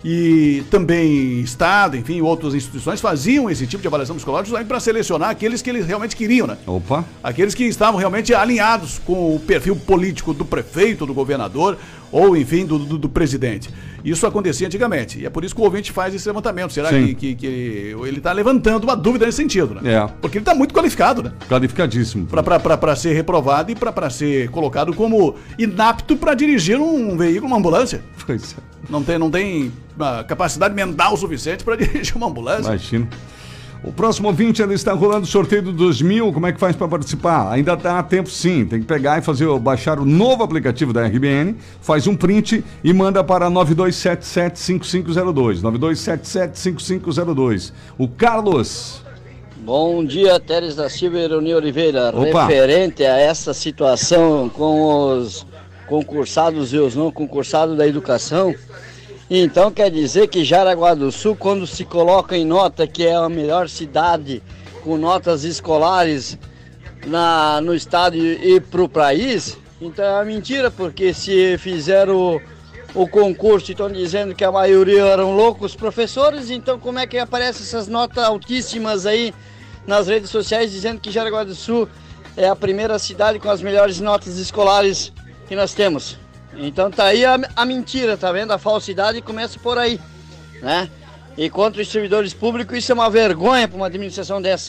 [SPEAKER 3] e também Estado, enfim, outras instituições faziam esse tipo de avaliação psicológica para selecionar aqueles que eles realmente queriam, né?
[SPEAKER 2] Opa!
[SPEAKER 3] Aqueles que estavam realmente alinhados com o perfil político do prefeito, do governador ou, enfim, do, do, do presidente. Isso acontecia antigamente e é por isso que o ouvinte faz esse levantamento. Será que, que, que ele está levantando uma dúvida nesse sentido, né?
[SPEAKER 2] É.
[SPEAKER 3] Porque ele está muito qualificado, né?
[SPEAKER 2] Qualificadíssimo.
[SPEAKER 3] Para ser reprovado e para ser colocado como inapto para dirigir um veículo, uma ambulância.
[SPEAKER 2] Pois é.
[SPEAKER 3] Não tem, não tem uh, capacidade mental suficiente para dirigir uma ambulância.
[SPEAKER 2] Imagina. O próximo ouvinte, ele está rolando o sorteio do dois mil, como é que faz para participar? Ainda dá tempo sim, tem que pegar e fazer, baixar o novo aplicativo da R B N, faz um print e manda para nove dois sete sete, cinco cinco zero dois, nove dois sete sete, cinco cinco zero dois. O Carlos.
[SPEAKER 10] Bom dia, Teres da Silva e Ironi Oliveira.
[SPEAKER 2] Opa.
[SPEAKER 10] Referente a essa situação com os concursados e os não concursados da educação, então quer dizer que Jaraguá do Sul, quando se coloca em nota que é a melhor cidade com notas escolares na, no estado e, e para o país, então é uma mentira, porque se fizeram o, o concurso e estão dizendo que a maioria eram loucos professores, então como é que aparecem essas notas altíssimas aí nas redes sociais dizendo que Jaraguá do Sul é a primeira cidade com as melhores notas escolares que nós temos? Então tá aí a, a mentira, tá vendo? A falsidade começa por aí, né? E contra os servidores públicos, isso é uma vergonha para uma administração dessa.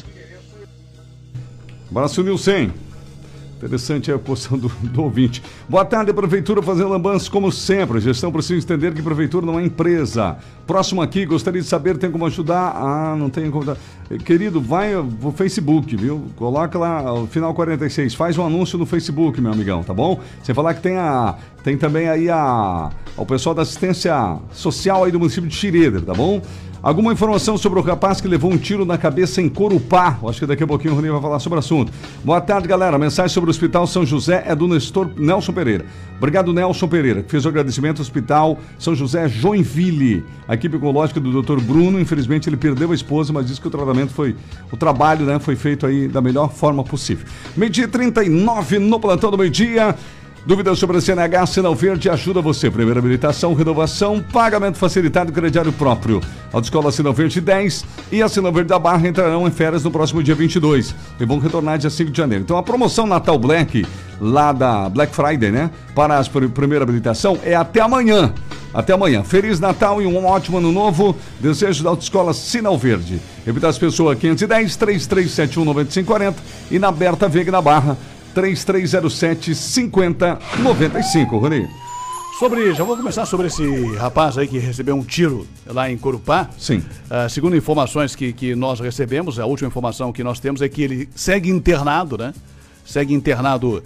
[SPEAKER 2] Abraço, Nilson. Interessante a posição do, do ouvinte. Boa tarde, Prefeitura fazendo lambanças como sempre. A gestão precisa entender que Prefeitura não é empresa. Próximo aqui, gostaria de saber, tem como ajudar? Ah, não tem como... Querido, vai pro Facebook, viu? Coloca lá, o final quarenta e seis, faz um anúncio no Facebook, meu amigão, tá bom? Você falar que tem a... Tem também aí a... o pessoal da assistência social aí do município de Schroeder, tá bom? Alguma informação sobre o rapaz que levou um tiro na cabeça em Corupá? Acho que daqui a pouquinho o Rony vai falar sobre o assunto. Boa tarde, galera. A mensagem sobre o Hospital São José é do Nestor Nelson Pereira. Obrigado, Nelson Pereira, que fez o agradecimento ao Hospital São José Joinville. A equipe ecológica do doutor Bruno, infelizmente ele perdeu a esposa, mas disse que o tratamento foi, o trabalho, né, foi feito aí da melhor forma possível. Meio-dia trinta e nove no plantão do meio-dia. Dúvidas sobre a C N H, Sinal Verde ajuda você. Primeira habilitação, renovação, pagamento facilitado e crediário próprio. Autoescola Sinal Verde dez e a Sinal Verde da Barra entrarão em férias no próximo dia vinte e dois e vão retornar dia cinco de janeiro. Então a promoção Natal Black, lá da Black Friday, né? Para a primeira habilitação é até amanhã. Até amanhã. Feliz Natal e um ótimo ano novo. Desejo da Autoescola Sinal Verde. Evita as pessoas quinhentos e dez, três três sete um, nove cinco quatro zero e na Berta Veiga na Barra. três três zero sete, cinco zero nove cinco, Rony.
[SPEAKER 3] Sobre, já vou começar sobre esse rapaz aí que recebeu um tiro lá em Corupá.
[SPEAKER 2] Sim.
[SPEAKER 3] Uh, segundo informações que, que nós recebemos, a última informação que nós temos é que ele segue internado, né? Segue internado uh,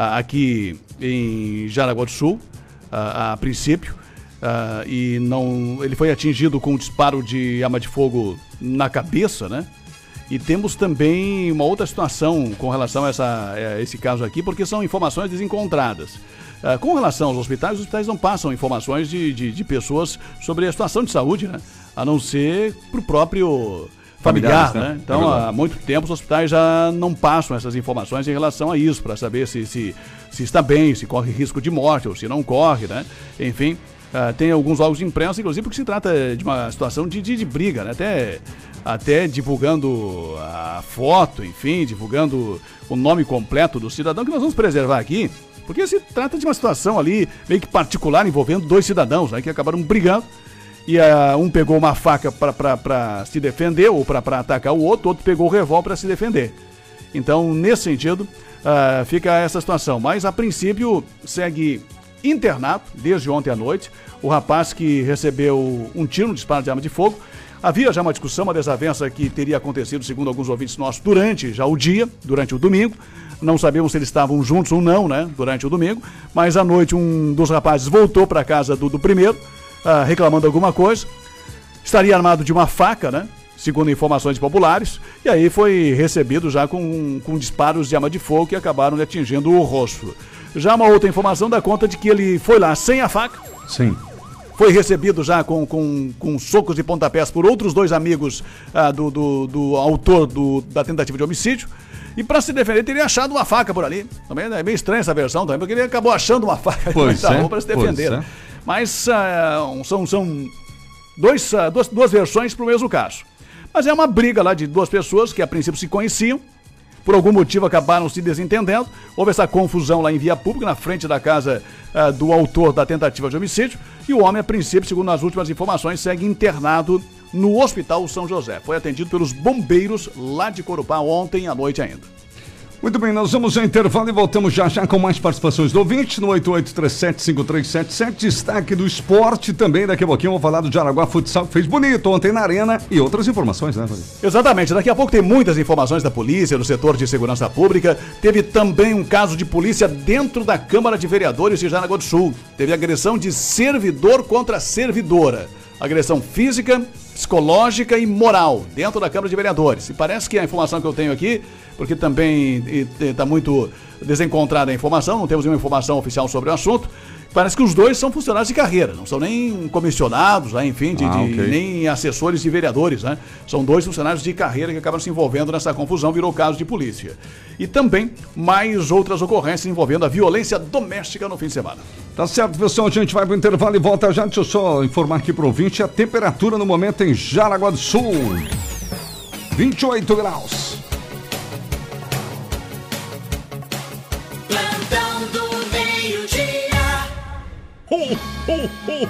[SPEAKER 3] aqui em Jaraguá do Sul, uh, a princípio. Uh, e não, ele foi atingido com um disparo de arma de fogo na cabeça, né? E temos também uma outra situação com relação a, essa, a esse caso aqui, porque são informações desencontradas. Uh, com relação aos hospitais, os hospitais não passam informações de, de, de pessoas sobre a situação de saúde, né? A não ser para o próprio familiar, né? né? Então, é há muito tempo os hospitais já não passam essas informações em relação a isso, para saber se, se, se está bem, se corre risco de morte ou se não corre, né? Enfim, uh, tem alguns órgãos de imprensa, inclusive, porque se trata de uma situação de, de, de briga, né? Até... até divulgando a foto, enfim, divulgando o nome completo do cidadão, que nós vamos preservar aqui, porque se trata de uma situação ali meio que particular envolvendo dois cidadãos, né, que acabaram brigando, e uh, um pegou uma faca para se defender, ou para atacar o outro, o outro pegou o revólver para se defender. Então, nesse sentido, uh, fica essa situação. Mas, a princípio, segue internado desde ontem à noite, o rapaz que recebeu um tiro, um disparo de arma de fogo. Havia já uma discussão, uma desavença que teria acontecido, segundo alguns ouvintes nossos, durante já o dia, durante o domingo. Não sabemos se eles estavam juntos ou não, né, durante o domingo. Mas à noite um dos rapazes voltou para a casa do, do primeiro, uh, reclamando alguma coisa. Estaria armado de uma faca, né, segundo informações populares. E aí foi recebido já com, com disparos de arma de fogo que acabaram lhe atingindo o rosto. Já uma outra informação dá conta de que ele foi lá sem a faca.
[SPEAKER 2] Sim.
[SPEAKER 3] Foi recebido já com, com, com socos e pontapés por outros dois amigos ah, do, do, do autor do, da tentativa de homicídio. E para se defender, teria achado uma faca por ali. Também é meio estranha essa versão também, porque ele acabou achando uma faca
[SPEAKER 2] é,
[SPEAKER 3] para se defender.
[SPEAKER 2] É.
[SPEAKER 3] Mas ah, são, são dois, ah, duas, duas versões para o mesmo caso. Mas é uma briga lá de duas pessoas que a princípio se conheciam. Por algum motivo acabaram se desentendendo. Houve essa confusão lá em via pública, na frente da casa uh, do autor da tentativa de homicídio. E o homem, a princípio, segundo as últimas informações, segue internado no Hospital São José. Foi atendido pelos bombeiros lá de Corupá ontem à noite ainda.
[SPEAKER 2] Muito bem, nós vamos ao intervalo e voltamos já já com mais participações do ouvinte no oito oito três sete cinco três sete sete. Destaque do esporte também. Daqui a pouquinho vou falar do Jaraguá Futsal, que fez bonito ontem na Arena, e outras informações, né, Rodrigo?
[SPEAKER 3] Exatamente. Daqui a pouco tem muitas informações da polícia, do setor de segurança pública. Teve também um caso de polícia dentro da Câmara de Vereadores de Jaraguá do Sul. Teve agressão de servidor contra servidora. Agressão física, psicológica e moral dentro da Câmara de Vereadores. E parece que a informação que eu tenho aqui, porque também está muito desencontrada a informação, não temos nenhuma informação oficial sobre o assunto, parece que os dois são funcionários de carreira, não são nem comissionados, né, enfim, de,
[SPEAKER 2] ah,
[SPEAKER 3] de,
[SPEAKER 2] okay.
[SPEAKER 3] nem assessores de vereadores, né? São dois funcionários de carreira que acabam se envolvendo nessa confusão, virou caso de polícia. E também mais outras ocorrências envolvendo a violência doméstica no fim de semana.
[SPEAKER 2] Tá certo, pessoal, a gente vai pro intervalo e volta já. Deixa eu só informar aqui pro ouvinte, a temperatura no momento em Jaraguá do Sul, vinte e oito graus.
[SPEAKER 11] Ho, ho, ho,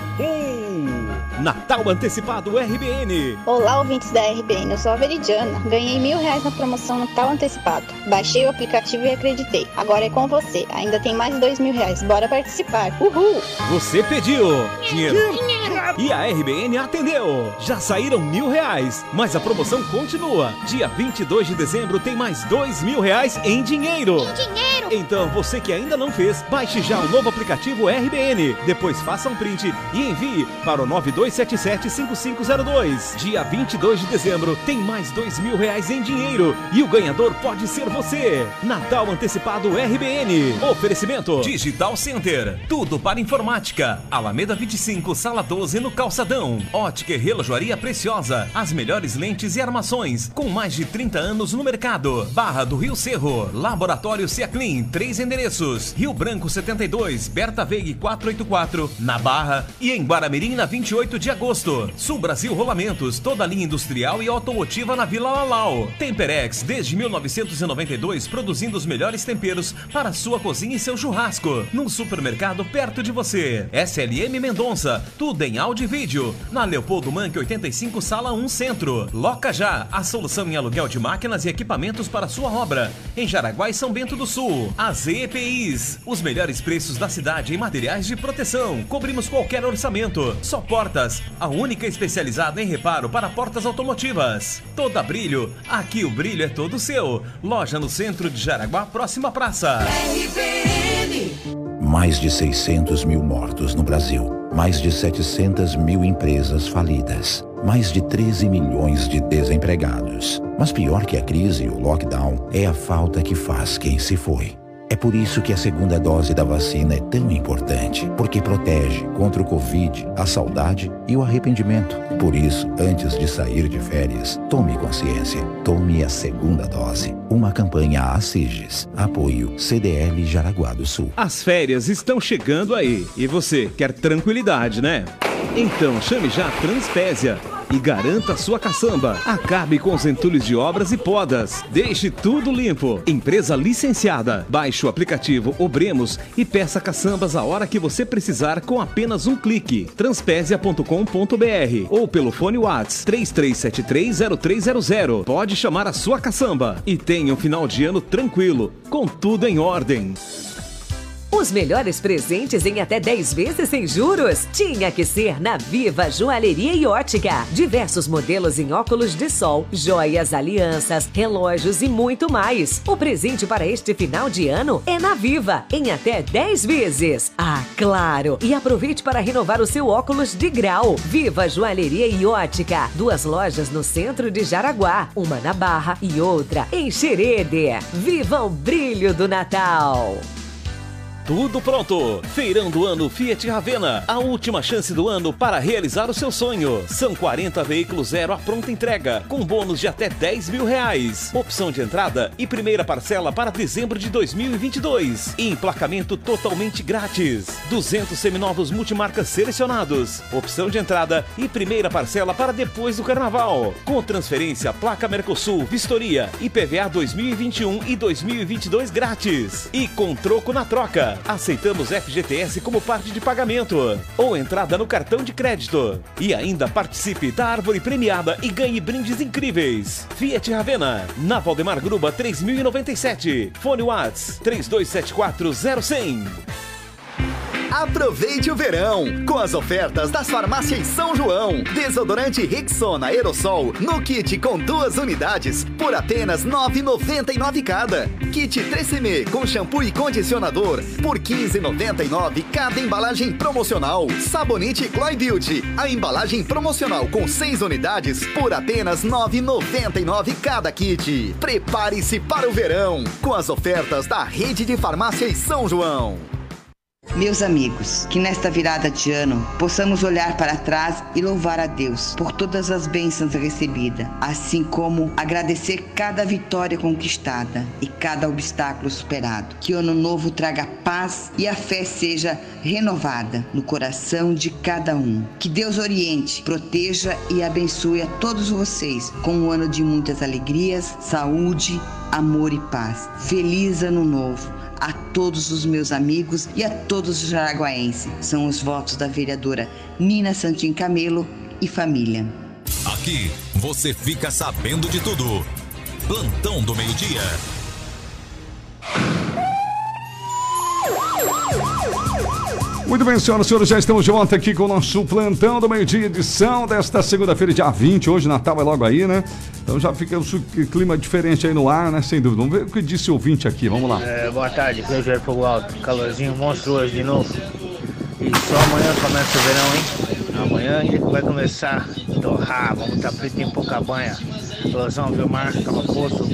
[SPEAKER 11] ho! Natal Antecipado R B N.
[SPEAKER 12] Olá, ouvintes da R B N, eu sou a Veridiana. Ganhei mil reais na promoção Natal Antecipado. Baixei o aplicativo e acreditei. Agora é com você. Ainda tem mais dois mil reais. Bora participar. Uhul!
[SPEAKER 11] Você pediu dinheiro. dinheiro. E a R B N atendeu. Já saíram mil reais, mas a promoção continua. Dia vinte e dois de dezembro tem mais dois mil reais em dinheiro.
[SPEAKER 13] Em dinheiro!
[SPEAKER 11] Então, você que ainda não fez, baixe já o novo aplicativo R B N. Depois faça um print e envie para o nove dois sete sete cinco cinco zero dois. Dia vinte e dois de dezembro tem mais dois mil reais em dinheiro e o ganhador pode ser você. Natal Antecipado R B N. Oferecimento Digital Center. Tudo para informática. Alameda vinte e cinco, sala doze no Calçadão. Ótica e Relojoaria Preciosa. As melhores lentes e armações com mais de trinta anos no mercado. Barra do Rio Cerro. Laboratório Ciaclin. Três endereços. Rio Branco setenta e dois. Berta Veig quatrocentos e oitenta e quatro. Na Barra e em Guaramirim na vinte e oito de agosto. Sul Brasil Rolamentos. Toda a linha industrial e automotiva na Vila Lalau. Temperex desde mil novecentos e noventa e dois produzindo os melhores temperos para sua cozinha e seu churrasco. Num supermercado perto de você. S L M Mendonça. Tudo em áudio e vídeo. Na Leopoldo Manque oitenta e cinco, sala um Centro. Loca Já. A solução em aluguel de máquinas e equipamentos para sua obra. Em Jaraguá e São Bento do Sul. A Z E P Is. Os melhores preços da cidade em materiais de proteção. Cobrimos qualquer orçamento. Só Portas. A única especializada em reparo para portas automotivas. Toda Brilho. Aqui o brilho é todo seu. Loja no centro de Jaraguá, próxima praça.
[SPEAKER 7] R B N.
[SPEAKER 14] Mais de seiscentos mil mortos no Brasil. Mais de setecentas mil empresas falidas. Mais de treze milhões de desempregados. Mas pior que a crise e o lockdown é a falta que faz quem se foi. É por isso que a segunda dose da vacina é tão importante, porque protege contra o Covid, a saudade e o arrependimento. Por isso, antes de sair de férias, tome consciência. Tome a segunda dose. Uma campanha ACIGES. Apoio C D L Jaraguá do Sul.
[SPEAKER 11] As férias estão chegando aí e você quer tranquilidade, né? Então chame já a Transpésia e garanta a sua caçamba. Acabe com os entulhos de obras e podas. Deixe tudo limpo. Empresa licenciada. Baixe o aplicativo Obremos e peça caçambas a hora que você precisar com apenas um clique. transpésia ponto com ponto br ou pelo fone WhatsApp três três sete três zero três zero zero. Pode chamar a sua caçamba e tenha um final de ano tranquilo, com tudo em ordem.
[SPEAKER 15] Os melhores presentes em até dez vezes sem juros? Tinha que ser na Viva Joalheria e Ótica. Diversos modelos em óculos de sol, joias, alianças, relógios e muito mais. O presente para este final de ano é na Viva, em até dez vezes. Ah, claro! E aproveite para renovar o seu óculos de grau. Viva Joalheria e Ótica. Duas lojas no centro de Jaraguá, uma na Barra e outra em Xerede. Viva o brilho do Natal!
[SPEAKER 11] Tudo pronto! Feirão do ano Fiat Ravena. A última chance do ano para realizar o seu sonho. São quarenta veículos zero à pronta entrega, com bônus de até dez mil reais. Opção de entrada e primeira parcela para dezembro de dois mil e vinte e dois. E emplacamento totalmente grátis. duzentos seminovos multimarcas selecionados. Opção de entrada e primeira parcela para depois do carnaval. Com transferência, placa Mercosul, vistoria, I P V A dois mil e vinte e um e dois mil e vinte e dois grátis. E com troco na troca. Aceitamos F G T S como parte de pagamento ou entrada no cartão de crédito. E ainda participe da árvore premiada e ganhe brindes incríveis. Fiat Ravena, na Valdemar Gruba três mil e noventa e sete. Fone WhatsApp três dois sete quatro zero cem.
[SPEAKER 16] Aproveite o verão com as ofertas das farmácias São João. Desodorante Rexona Aerosol no kit com duas unidades por apenas nove reais e noventa e nove centavos cada. Kit três C M com shampoo e condicionador por quinze reais e noventa e nove centavos cada embalagem promocional. Sabonete Chloe Beauty, a embalagem promocional com seis unidades por apenas nove reais e noventa e nove centavos cada kit. Prepare-se para o verão com as ofertas da rede de farmácias São João.
[SPEAKER 17] Meus amigos, que nesta virada de ano possamos olhar para trás e louvar a Deus por todas as bênçãos recebidas, assim como agradecer cada vitória conquistada e cada obstáculo superado. Que o ano novo traga paz e a fé seja renovada no coração de cada um. Que Deus oriente, proteja e abençoe a todos vocês com um ano de muitas alegrias, saúde, amor e paz. Feliz ano novo. a todos os meus amigos e a todos os jaraguaenses. São os votos da vereadora Nina Santin Camelo e família.
[SPEAKER 1] Aqui você fica sabendo de tudo. Plantão do meio-dia.
[SPEAKER 2] Muito bem, senhoras e senhores, já estamos de volta aqui com o nosso Plantão do Meio-Dia, edição desta segunda-feira, dia vinte. Hoje, Natal é logo aí, né? Então já fica um clima diferente aí no ar, né? Sem dúvida. Vamos ver o que disse o ouvinte aqui, vamos lá.
[SPEAKER 13] É, boa tarde, aqui é o Jair Fogo Alto. Calorzinho monstruoso de novo. E só amanhã começa o verão, hein? Amanhã ainda vai começar a torrar, vamos estar frito em pouca banha. Lozão, Vilmar, Camapoto,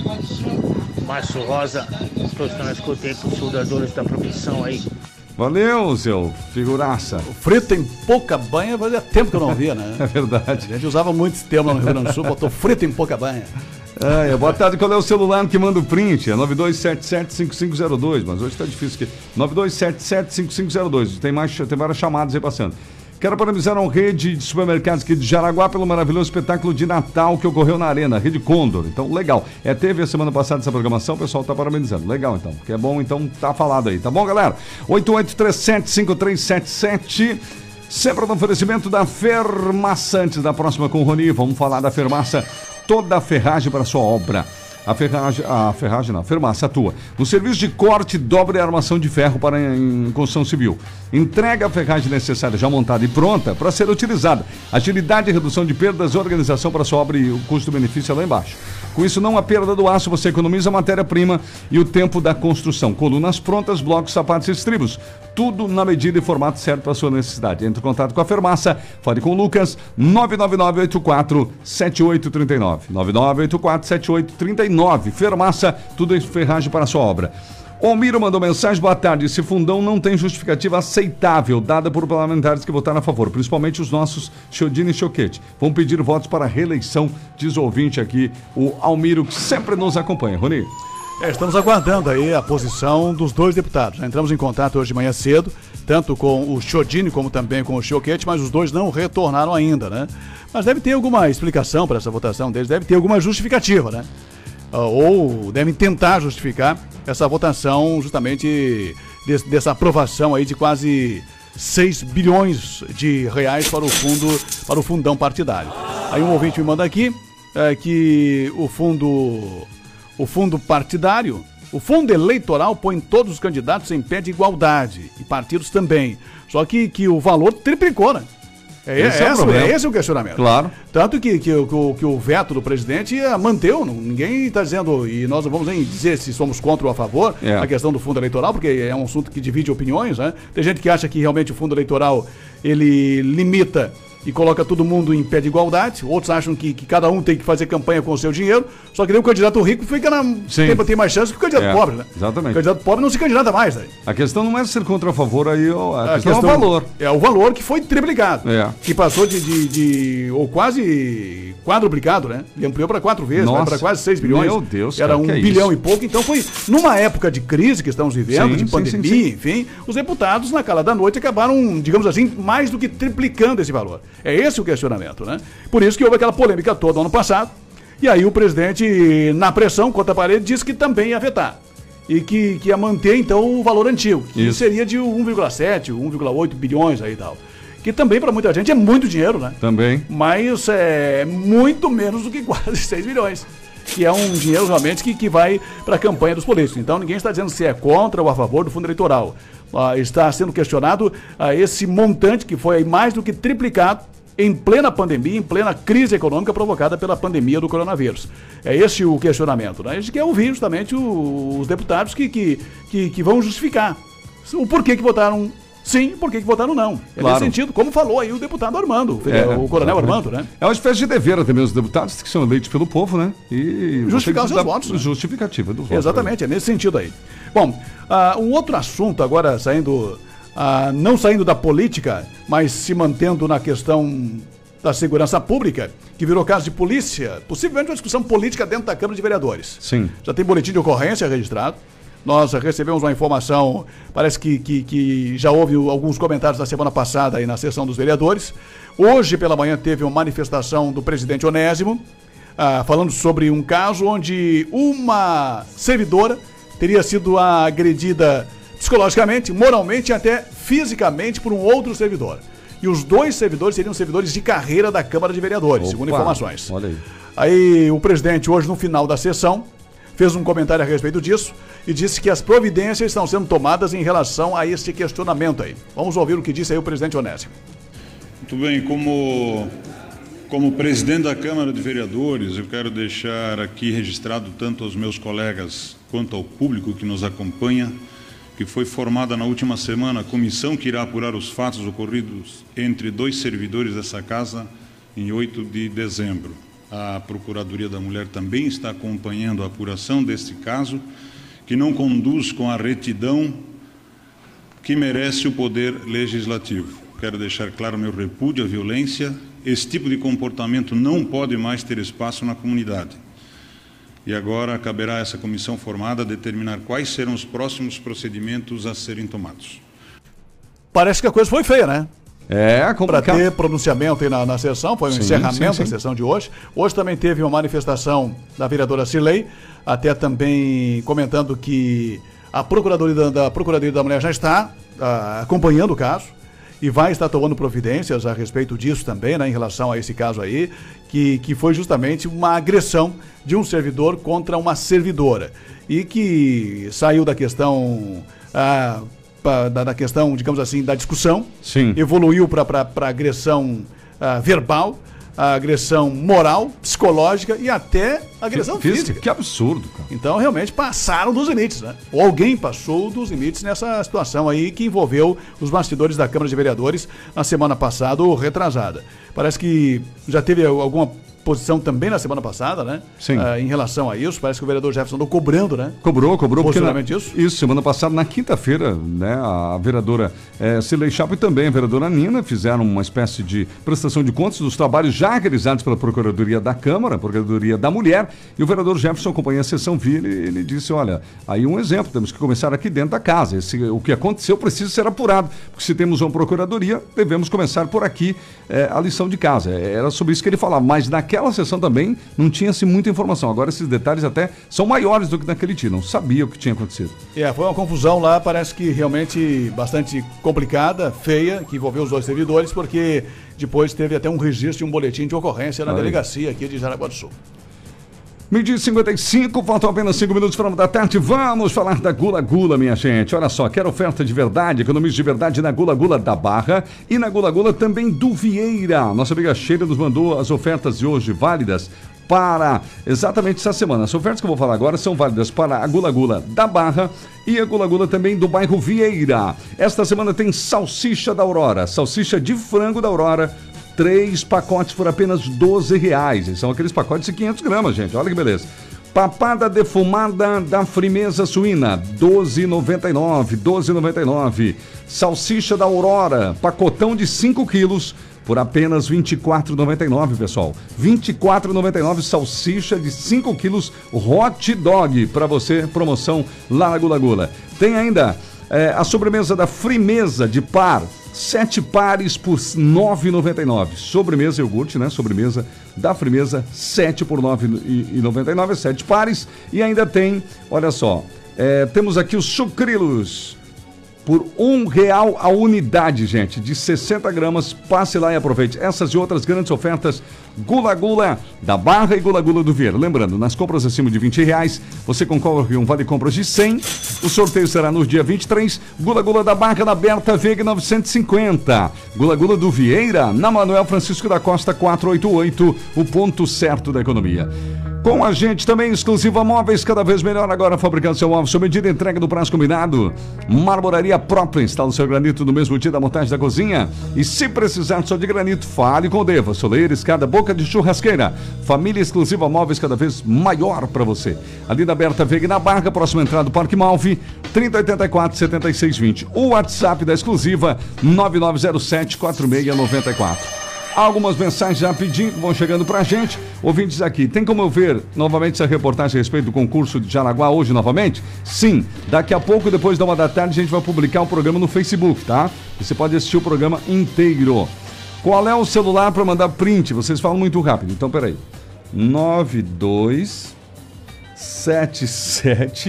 [SPEAKER 13] Márcio Rosa, todos que nós escutei aí pros soldadores da profissão aí.
[SPEAKER 2] Valeu, seu figuraça.
[SPEAKER 3] O frito em pouca banha fazia tempo que eu não via, né?
[SPEAKER 2] É verdade.
[SPEAKER 3] A gente usava muito esse termo lá no Rio Grande do Sul, botou frito em pouca banha.
[SPEAKER 2] É, boa tarde, qual é o celular que manda o print? É nove dois sete sete cinco cinco zero dois, mas hoje tá difícil aqui. nove dois sete sete cinco cinco zero dois, tem, mais, tem várias chamadas aí passando. Quero parabenizar a rede de supermercados aqui de Jaraguá pelo maravilhoso espetáculo de Natal que ocorreu na Arena, Rede Condor. Então, legal. É, teve a semana passada essa programação, o pessoal tá parabenizando. Legal, então. Porque é bom, então tá falado aí. Tá bom, galera? oito oito três sete cinco três sete sete. Sempre no oferecimento da Fermaça. Antes da próxima com o Rony, vamos falar da Fermaça. Toda a ferragem para sua obra. A ferragem, a ferragem não, a Fermaça atua no serviço de corte, dobra e armação de ferro para em, em construção civil. Entrega a ferragem necessária já montada e pronta para ser utilizada. Agilidade e redução de perdas, organização para sua obra e o custo-benefício é lá embaixo. Com isso, não há perda do aço, você economiza a matéria-prima e o tempo da construção. Colunas prontas, blocos, sapatos e estribos. Tudo na medida e formato certo para a sua necessidade. Entre em contato com a Fermaça, fale com o Lucas, nove nove nove oito quatro sete oito três nove. nove nove oito quatro sete oito três nove. Fermaça, tudo em ferragem para a sua obra. O Almiro mandou mensagem, boa tarde, esse fundão não tem justificativa aceitável dada por parlamentares que votaram a favor, principalmente os nossos Chiodini e Choquete. Vão pedir votos para a reeleição, diz o ouvinte aqui, o Almiro, que sempre nos acompanha. Rony.
[SPEAKER 3] É, estamos aguardando aí a posição dos dois deputados. Já entramos em contato hoje de manhã cedo, tanto com o Chiodini como também com o Choquete, mas os dois não retornaram ainda, né? Mas deve ter alguma explicação para essa votação deles, deve ter alguma justificativa, né? Ou devem tentar justificar essa votação justamente desse, dessa aprovação aí de quase seis bilhões de reais para o fundo, para o fundão partidário. Aí um ouvinte me manda aqui é, que o fundo, o fundo partidário, o fundo eleitoral põe todos os candidatos em pé de igualdade e partidos também. Só que, que o valor triplicou, né? É, esse, é, esse, é esse o questionamento.
[SPEAKER 2] Claro.
[SPEAKER 3] Tanto que, que, que, que o veto do presidente manteu, ninguém está dizendo, e nós não vamos nem dizer se somos contra ou a favor, é. a questão do fundo eleitoral, porque é um assunto que divide opiniões, né? Tem gente que acha que realmente o fundo eleitoral, ele limita e coloca todo mundo em pé de igualdade, outros acham que, que cada um tem que fazer campanha com o seu dinheiro, só que daí o candidato rico fica na, tem, tem mais chance que o candidato
[SPEAKER 2] é,
[SPEAKER 3] pobre, né?
[SPEAKER 2] Exatamente.
[SPEAKER 3] O candidato pobre não se candidata mais, né?
[SPEAKER 2] A questão não é ser contra ou a favor, aí a, a questão, questão é o valor.
[SPEAKER 3] É o valor que foi triplicado,
[SPEAKER 2] é.
[SPEAKER 3] que passou de, de, de, ou quase quadruplicado, né? Ele ampliou para quatro vezes, para quase seis bilhões.
[SPEAKER 2] Meu Deus,
[SPEAKER 3] era
[SPEAKER 2] cara,
[SPEAKER 3] um
[SPEAKER 2] que é
[SPEAKER 3] bilhão
[SPEAKER 2] isso?
[SPEAKER 3] e pouco, então foi numa época de crise que estamos vivendo,
[SPEAKER 2] sim,
[SPEAKER 3] de pandemia, sim, sim, sim. enfim, os deputados na cala da noite acabaram, digamos assim, mais do que triplicando esse valor. É esse o questionamento. Né? Por isso que houve aquela polêmica toda ano passado, e aí o presidente, na pressão contra a parede, disse que também ia vetar. E que, que ia manter, então, o valor antigo, que isso. seria de um vírgula sete, um vírgula oito bilhões aí e tal. Que também, para muita gente, é muito dinheiro, né?
[SPEAKER 2] Também.
[SPEAKER 3] Mas é muito menos do que quase seis bilhões. Que é um dinheiro realmente que, que vai para a campanha dos políticos. Então ninguém está dizendo se é contra ou a favor do fundo eleitoral. Ah, está sendo questionado ah, esse montante que foi mais do que triplicado em plena pandemia, em plena crise econômica provocada pela pandemia do coronavírus. É esse o questionamento, né? A gente quer ouvir justamente o, os deputados que, que, que, que vão justificar o porquê que votaram sim, por que votaram não. É
[SPEAKER 2] claro.
[SPEAKER 3] Nesse sentido, como falou aí o deputado Armando, é, o coronel Armando, né?
[SPEAKER 2] É uma espécie de dever também os deputados que são eleitos pelo povo, né? E
[SPEAKER 3] justificar os seus votos. Né?
[SPEAKER 2] Justificativa dos votos.
[SPEAKER 3] Exatamente, é nesse sentido aí. Bom, uh, um outro assunto agora saindo, uh, não saindo da política, mas se mantendo na questão da segurança pública, que virou caso de polícia, possivelmente uma discussão política dentro da Câmara de Vereadores.
[SPEAKER 2] Sim.
[SPEAKER 3] Já tem boletim de ocorrência registrado. Nós recebemos uma informação, parece que, que, que já houve alguns comentários na semana passada aí na sessão dos vereadores. Hoje pela manhã teve uma manifestação do presidente Onésimo, ah, falando sobre um caso onde uma servidora teria sido agredida psicologicamente, moralmente e até fisicamente por um outro servidor. E os dois servidores seriam servidores de carreira da Câmara de Vereadores, Opa, segundo informações.
[SPEAKER 2] Olha aí.
[SPEAKER 3] Aí o presidente, hoje no final da sessão, fez um comentário a respeito disso e disse que as providências estão sendo tomadas em relação a esse questionamento aí. Vamos ouvir o que disse aí o presidente Onésimo.
[SPEAKER 18] Muito bem, como, como presidente da Câmara de Vereadores, eu quero deixar aqui registrado tanto aos meus colegas quanto ao público que nos acompanha, que foi formada na última semana a comissão que irá apurar os fatos ocorridos entre dois servidores dessa casa em oito de dezembro. A Procuradoria da Mulher também está acompanhando a apuração deste caso, que não conduz com a retidão que merece o Poder Legislativo. Quero deixar claro meu repúdio à violência. Esse tipo de comportamento não pode mais ter espaço na comunidade. E agora caberá a essa comissão formada determinar quais serão os próximos procedimentos a serem tomados.
[SPEAKER 3] Parece que a coisa foi feia, né?
[SPEAKER 2] É, complicado.
[SPEAKER 3] Para ter pronunciamento aí na, na sessão, foi um
[SPEAKER 2] sim,
[SPEAKER 3] encerramento
[SPEAKER 2] sim, sim.
[SPEAKER 3] da sessão de hoje. Hoje também teve uma manifestação da vereadora Cirlei, até também comentando que a Procuradoria da, da, Procuradoria da Mulher já está ah, acompanhando o caso e vai estar tomando providências a respeito disso também, né, em relação a esse caso aí, que, que foi justamente uma agressão de um servidor contra uma servidora e que saiu da questão... Ah, Da, da questão, digamos assim, da discussão,
[SPEAKER 2] Sim.
[SPEAKER 3] evoluiu para agressão uh, verbal, a agressão moral, psicológica e até agressão
[SPEAKER 2] que,
[SPEAKER 3] física.
[SPEAKER 2] Que absurdo, cara.
[SPEAKER 3] Então, realmente, passaram dos limites, né? Ou alguém passou dos limites nessa situação aí que envolveu os bastidores da Câmara de Vereadores na semana passada ou retrasada. Parece que já teve alguma posição também na semana passada, né?
[SPEAKER 2] Sim.
[SPEAKER 3] Uh, em relação a isso, parece que o vereador Jefferson andou cobrando, né?
[SPEAKER 2] Cobrou, cobrou.
[SPEAKER 3] Posicionamento
[SPEAKER 2] na,
[SPEAKER 3] disso?
[SPEAKER 2] Isso, semana passada, na quinta-feira, né, a vereadora é, Cirlei Chapo e também a vereadora Nina fizeram uma espécie de prestação de contas dos trabalhos já realizados pela Procuradoria da Câmara, Procuradoria da Mulher, e o vereador Jefferson acompanhou a sessão, viu, ele, ele disse, olha, aí um exemplo, temos que começar aqui dentro da casa, Esse, o que aconteceu precisa ser apurado, porque se temos uma Procuradoria, devemos começar por aqui é, a lição de casa, era sobre isso que ele falava, mas naquela sessão também não tinha-se muita informação, agora esses detalhes até são maiores do que naquele dia, não sabia o que tinha acontecido.
[SPEAKER 3] É, foi uma confusão lá, parece que realmente bastante complicada, feia, que envolveu os dois servidores, porque depois teve até um registro de um boletim de ocorrência na Aí. delegacia aqui de Jaraguá do Sul.
[SPEAKER 2] meio-dia e cinquenta e cinco, faltam apenas cinco minutos para uma da tarde. Vamos falar da Gula Gula, minha gente. Olha só, quero oferta de verdade, economize de verdade na Gula Gula da Barra e na Gula Gula também do Vieira. Nossa amiga Sheila nos mandou as ofertas de hoje válidas para exatamente essa semana. As ofertas que eu vou falar agora são válidas para a Gula Gula da Barra e a Gula Gula também do bairro Vieira. Esta semana tem salsicha da Aurora, salsicha de frango da Aurora, três pacotes por apenas doze reais. São aqueles pacotes de quinhentos gramas, gente. Olha que beleza. Papada defumada da Frimeza Suína, doze reais e noventa e nove centavos, doze reais e noventa e nove centavos. Salsicha da Aurora, pacotão de cinco quilos, por apenas vinte e quatro reais e noventa e nove centavos, pessoal. vinte e quatro reais e noventa e nove centavos, salsicha de cinco quilos, hot dog, para você, promoção lá na Gula Gula. Tem ainda é, a sobremesa da Frimeza de par, sete pares por nove reais e noventa e nove centavos. Sobremesa iogurte, né? Sobremesa da Frimeza, sete por nove reais e noventa e nove centavos, sete pares. E ainda tem, olha só, é, temos aqui os sucrilhos por um real a unidade, gente, de sessenta gramas. Passe lá e aproveite essas e outras grandes ofertas Gula Gula da Barra e Gula Gula do Vieira. Lembrando, nas compras acima de vinte reais, você concorre a um vale compras de cem. O sorteio será no dia vinte e três. Gula Gula da Barra na Berta Veiga novecentos e cinquenta. Gula Gula do Vieira na Manuel Francisco da Costa quatrocentos e oitenta e oito, o ponto certo da economia. Com a gente também, Exclusiva Móveis, cada vez melhor agora, fabricando seu móvel sob medida, entrega do prazo combinado. Marmoraria própria, instala o seu granito no mesmo dia da montagem da cozinha. E se precisar só de granito, fale com o Deva, soleira, escada, boca de churrasqueira. Família Exclusiva Móveis, cada vez maior para você. Ali na Berta Veiga na Barra, próxima entrada do Parque Malve, trinta, oitenta e quatro, setenta e seis, vinte. O WhatsApp da Exclusiva, nove nove zero sete, quatro seis nove quatro. Algumas mensagens já pedindo, vão chegando pra gente. Ouvintes aqui, tem como eu ver novamente essa reportagem a respeito do concurso de Jaraguá hoje novamente? Sim, daqui a pouco, depois da uma da tarde, a gente vai publicar o programa no Facebook, tá? E você pode assistir o programa inteiro. Qual é o celular para mandar print? Vocês falam muito rápido, então peraí. nove dois sete sete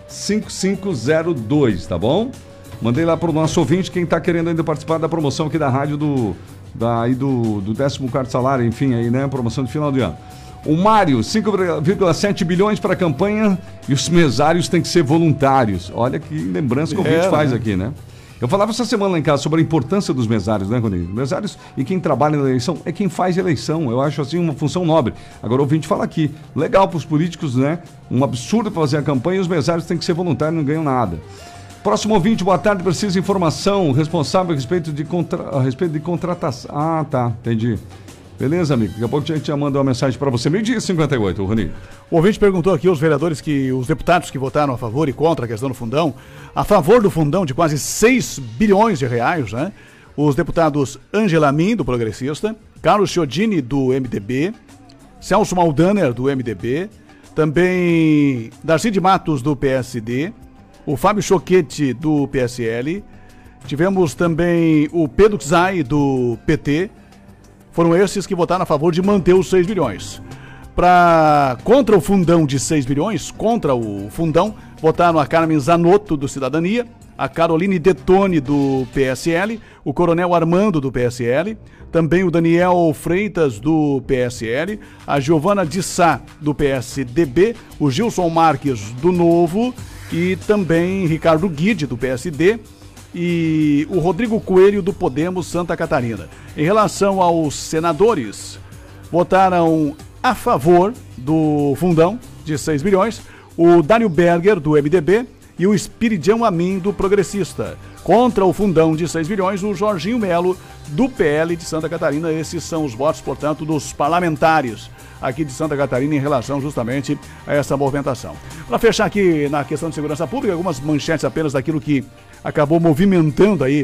[SPEAKER 2] cinco cinco zero dois, tá bom? Mandei lá pro nosso ouvinte, quem tá querendo ainda participar da promoção aqui da rádio do, da, aí do, do décimo quarto salário, enfim, aí, né? Promoção de final de ano. O Mário, cinco vírgula sete bilhões para a campanha e os mesários têm que ser voluntários. Olha que lembrança que o ouvinte é, faz né? aqui, né? Eu falava essa semana lá em casa sobre a importância dos mesários, né, Rodrigo? Mesários e quem trabalha na eleição é quem faz eleição. Eu acho assim uma função nobre. Agora o ouvinte fala aqui, legal para os políticos, né? Um absurdo para fazer a campanha e os mesários têm que ser voluntários, não ganham nada. Próximo ouvinte, boa tarde, preciso de informação responsável a respeito de, contra... a respeito de contratação. Ah, tá, entendi. Beleza, amigo? Daqui a pouco a gente já manda uma mensagem para você. meio dia e cinquenta e oito, Rony.
[SPEAKER 3] O ouvinte perguntou aqui, os vereadores, que os deputados que votaram a favor e contra a questão do fundão. A favor do fundão de quase seis bilhões de reais, né? Os deputados Angela Min, do Progressista, Carlos Chiodini, do M D B, Celso Maldaner, do M D B, também Darcy de Matos, do P S D, o Fábio Choquete, do P S L, tivemos também o Pedro Czai, do P T. Foram esses que votaram a favor de manter os seis bilhões. Pra, contra o fundão de seis bilhões, contra o fundão, votaram a Carmen Zanotto, do Cidadania, a Caroline Detone, do P S L, o Coronel Armando, do P S L, também o Daniel Freitas, do P S L, a Giovana de Sá, do P S D B, o Gilson Marques, do Novo, e também Ricardo Guide, do P S D, e o Rodrigo Coelho, do Podemos Santa Catarina. Em relação aos senadores, votaram a favor do fundão de seis bilhões, o Dário Berger, do M D B, e o Espiridião Amin, do Progressista. Contra o fundão de seis bilhões, o Jorginho Melo, do P L de Santa Catarina. Esses são os votos, portanto, dos parlamentares aqui de Santa Catarina em relação justamente a essa movimentação. Para fechar aqui na questão de segurança pública, algumas manchetes apenas daquilo que acabou movimentando aí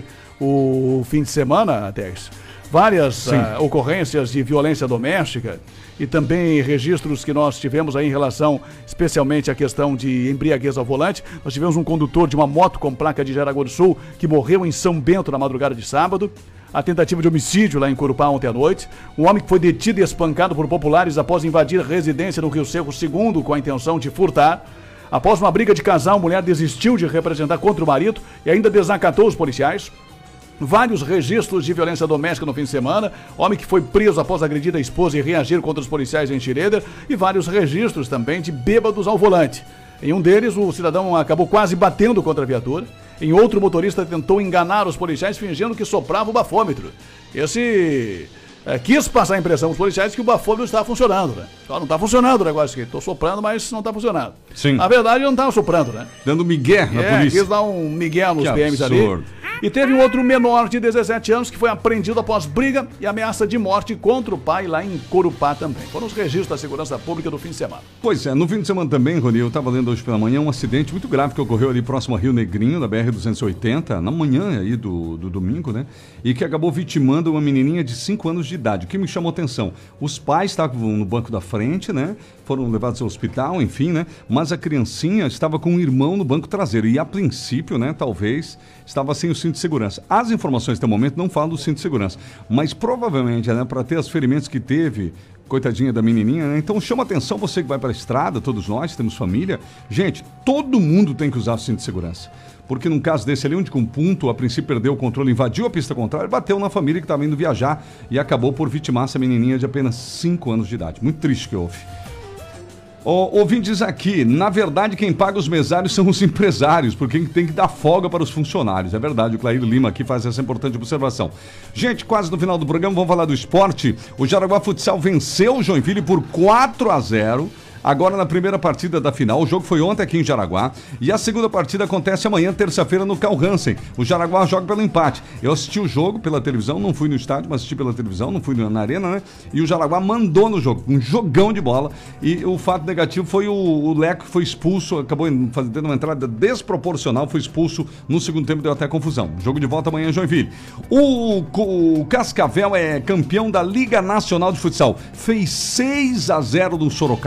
[SPEAKER 3] o fim de semana, Tex. Várias uh, ocorrências de violência doméstica e também registros que nós tivemos aí em relação especialmente à questão de embriaguez ao volante. Nós tivemos um condutor de uma moto com placa de Jaraguá do Sul que morreu em São Bento na madrugada de sábado. A tentativa de homicídio lá em Corupá ontem à noite. Um homem que foi detido e espancado por populares após invadir residência no Rio Cerro segundo com a intenção de furtar. Após uma briga de casal, a mulher desistiu de representar contra o marido e ainda desacatou os policiais. Vários registros de violência doméstica no fim de semana. Homem que foi preso após agredir a esposa e reagir contra os policiais em Schroeder. E vários registros também de bêbados ao volante. Em um deles, o cidadão acabou quase batendo contra a viatura. Em outro, o motorista tentou enganar os policiais fingindo que soprava o bafômetro. Esse... É, quis passar a impressão aos policiais que o bafômetro estava funcionando, né? Só não está funcionando o negócio aqui. Estou soprando, mas não está funcionando.
[SPEAKER 2] Sim.
[SPEAKER 3] Na verdade, eu não estava soprando, né?
[SPEAKER 2] Dando migué na
[SPEAKER 3] é,
[SPEAKER 2] polícia.
[SPEAKER 3] Quis dar um migué nos
[SPEAKER 2] que
[SPEAKER 3] P Ms
[SPEAKER 2] absurdo.
[SPEAKER 3] ali. E teve um outro menor de dezessete anos que foi apreendido após briga e ameaça de morte contra o pai lá em Corupá também. Foram os registros da segurança pública do fim de semana.
[SPEAKER 2] Pois é, no fim de semana também, Rony, eu estava lendo hoje pela manhã um acidente muito grave que ocorreu ali próximo a Rio Negrinho, da B R duzentos e oitenta, na manhã aí do, do domingo, né? E que acabou vitimando uma menininha de cinco anos de idade. O que me chamou atenção, os pais estavam no banco da frente, né? Foram levados ao hospital, enfim, né? Mas a criancinha estava com um irmão no banco traseiro e a princípio, né, talvez, estava sem o cinto de segurança. As informações até o momento não falam do cinto de segurança, mas provavelmente, né, para ter os ferimentos que teve, coitadinha da menininha, né? Então chama atenção você que vai para a estrada, todos nós temos família. Gente, todo mundo tem que usar o cinto de segurança. Porque num caso desse ali, onde com um ponto, a princípio perdeu o controle, invadiu a pista contrária, bateu na família que estava indo viajar e acabou por vitimar essa menininha de apenas cinco anos de idade. Muito triste que houve. O ouvintes aqui, na verdade quem paga os mesários são os empresários, porque tem que dar folga para os funcionários. É verdade, o Clair Lima aqui faz essa importante observação. Gente, quase no final do programa, vamos falar do esporte. O Jaraguá Futsal venceu o Joinville por quatro a zero. Agora na primeira partida da final, o jogo foi ontem aqui em Jaraguá e a segunda partida acontece amanhã, terça-feira, no Carl Hansen. O Jaraguá joga pelo empate. Eu assisti o jogo pela televisão, não fui no estádio, mas assisti pela televisão, não fui na arena, né? E o Jaraguá mandou no jogo, um jogão de bola. E o fato negativo foi o, o Leco que foi expulso, acabou fazendo uma entrada desproporcional, foi expulso no segundo tempo, deu até confusão. Jogo de volta amanhã em Joinville. O, o Cascavel é campeão da Liga Nacional de Futsal, fez seis a zero no Sorocaba.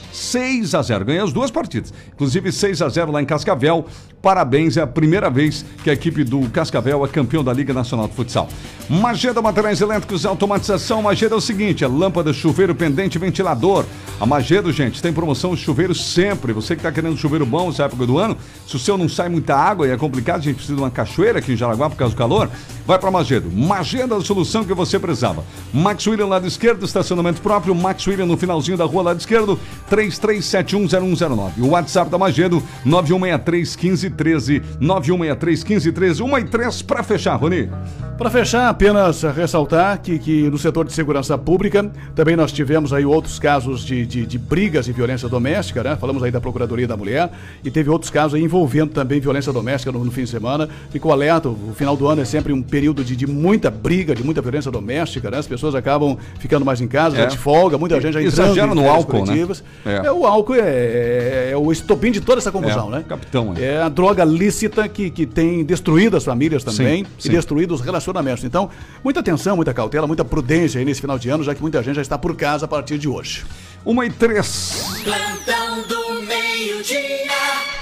[SPEAKER 2] seis a zero. Ganhou as duas partidas. Inclusive seis a zero lá em Cascavel. Parabéns, é a primeira vez que a equipe do Cascavel é campeão da Liga Nacional de Futsal. Mageda Materiais Elétricos e Automatização. Mageda é o seguinte, é lâmpada, chuveiro, pendente, ventilador. A Mageda, gente, tem promoção de chuveiro sempre. Você que está querendo chuveiro bom nessa época do ano, se o seu não sai muita água e é complicado, a gente precisa de uma cachoeira aqui em Jaraguá por causa do calor, vai para Mageda. Mageda é a solução que você precisava. Max William, lado esquerdo, estacionamento próprio. Max William no finalzinho da rua, lado esquerdo, três três sete um zero um zero nove. O WhatsApp da Magedo, nove um seis três, um cinco um três, nove um seis três, um cinco um três, um e três para fechar, Rony.
[SPEAKER 3] Para fechar, apenas ressaltar que, que no setor de segurança pública também nós tivemos aí outros casos de, de, de brigas e violência doméstica, né? Falamos aí da Procuradoria da Mulher e teve outros casos aí envolvendo também violência doméstica no, no fim de semana. Ficou alerta, o final do ano é sempre um período de, de muita briga, de muita violência doméstica, né? As pessoas acabam ficando mais em casa, é. já de folga, muita gente já entrando
[SPEAKER 2] exagera no álcool, né?
[SPEAKER 3] É. É, o álcool é, é, é o estopim de toda essa confusão, é, né?
[SPEAKER 2] Capitão. É.
[SPEAKER 3] é a droga lícita que, que tem destruído as famílias também sim, e sim. destruído os relacionamentos. Então, muita atenção, muita cautela, muita prudência aí nesse final de ano, já que muita gente já está por casa a partir de hoje.
[SPEAKER 2] Uma e três.
[SPEAKER 7] Plantão do meio-dia,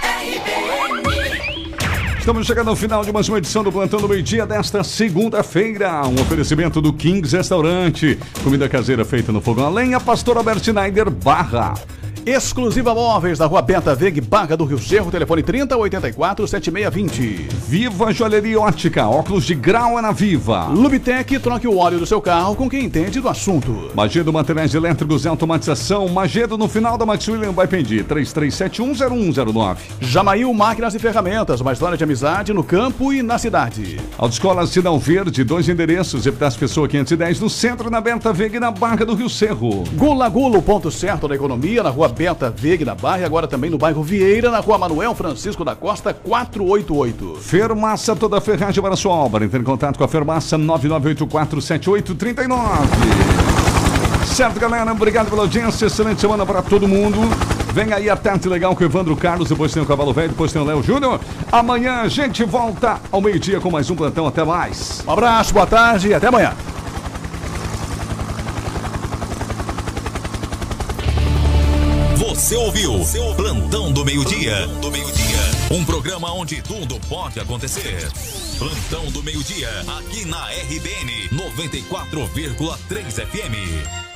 [SPEAKER 7] R B N.
[SPEAKER 2] Estamos chegando ao final de mais uma edição do Plantão do Meio-Dia desta segunda-feira. Um oferecimento do Kings Restaurante. Comida caseira feita no fogão a lenha. Pastor Albert Schneider Barra.
[SPEAKER 3] Exclusiva Móveis, na Rua Benta Veg, Barra do Rio Cerro, telefone trinta, oitenta e quatro, setenta e seis vinte.
[SPEAKER 2] Viva Joalheria Ótica, óculos de grau é na Viva.
[SPEAKER 3] Lubitec, troque o óleo do seu carro com quem entende do assunto.
[SPEAKER 2] Magedo Materiais Elétricos e Automatização, Magedo no final da Max William vai pedir, três três sete um zero um zero nove.
[SPEAKER 3] Jamail Máquinas e Ferramentas, uma história de amizade no campo e na cidade.
[SPEAKER 2] Autoescola Sinal Verde, dois endereços, Epitácio Pessoa quinhentos e dez, no centro, na Benta Veg e na Barra do Rio Cerro.
[SPEAKER 3] Gula Gula, ponto certo da economia, na Rua Benta Veg na Barra e agora também no bairro Vieira, na Rua Manuel Francisco da Costa, quatrocentos e oitenta e oito.
[SPEAKER 2] Fermaça, toda a ferragem para a sua obra. Entre em contato com a Fermaça, nove nove oito quatro sete oito três nove. Certo, galera, obrigado pela audiência, excelente semana para todo mundo. Vem aí a Tarde Legal com o Evandro Carlos, depois tem o Cavalo Velho, depois tem o Léo Júnior. Amanhã a gente volta ao meio-dia com mais um plantão, até mais.
[SPEAKER 3] Um abraço, boa tarde e até amanhã.
[SPEAKER 1] Você ouviu o Plantão do Meio-Dia. do Meio-Dia. Um programa onde tudo pode acontecer. Plantão do Meio-Dia, aqui na R B N noventa e quatro vírgula três F M.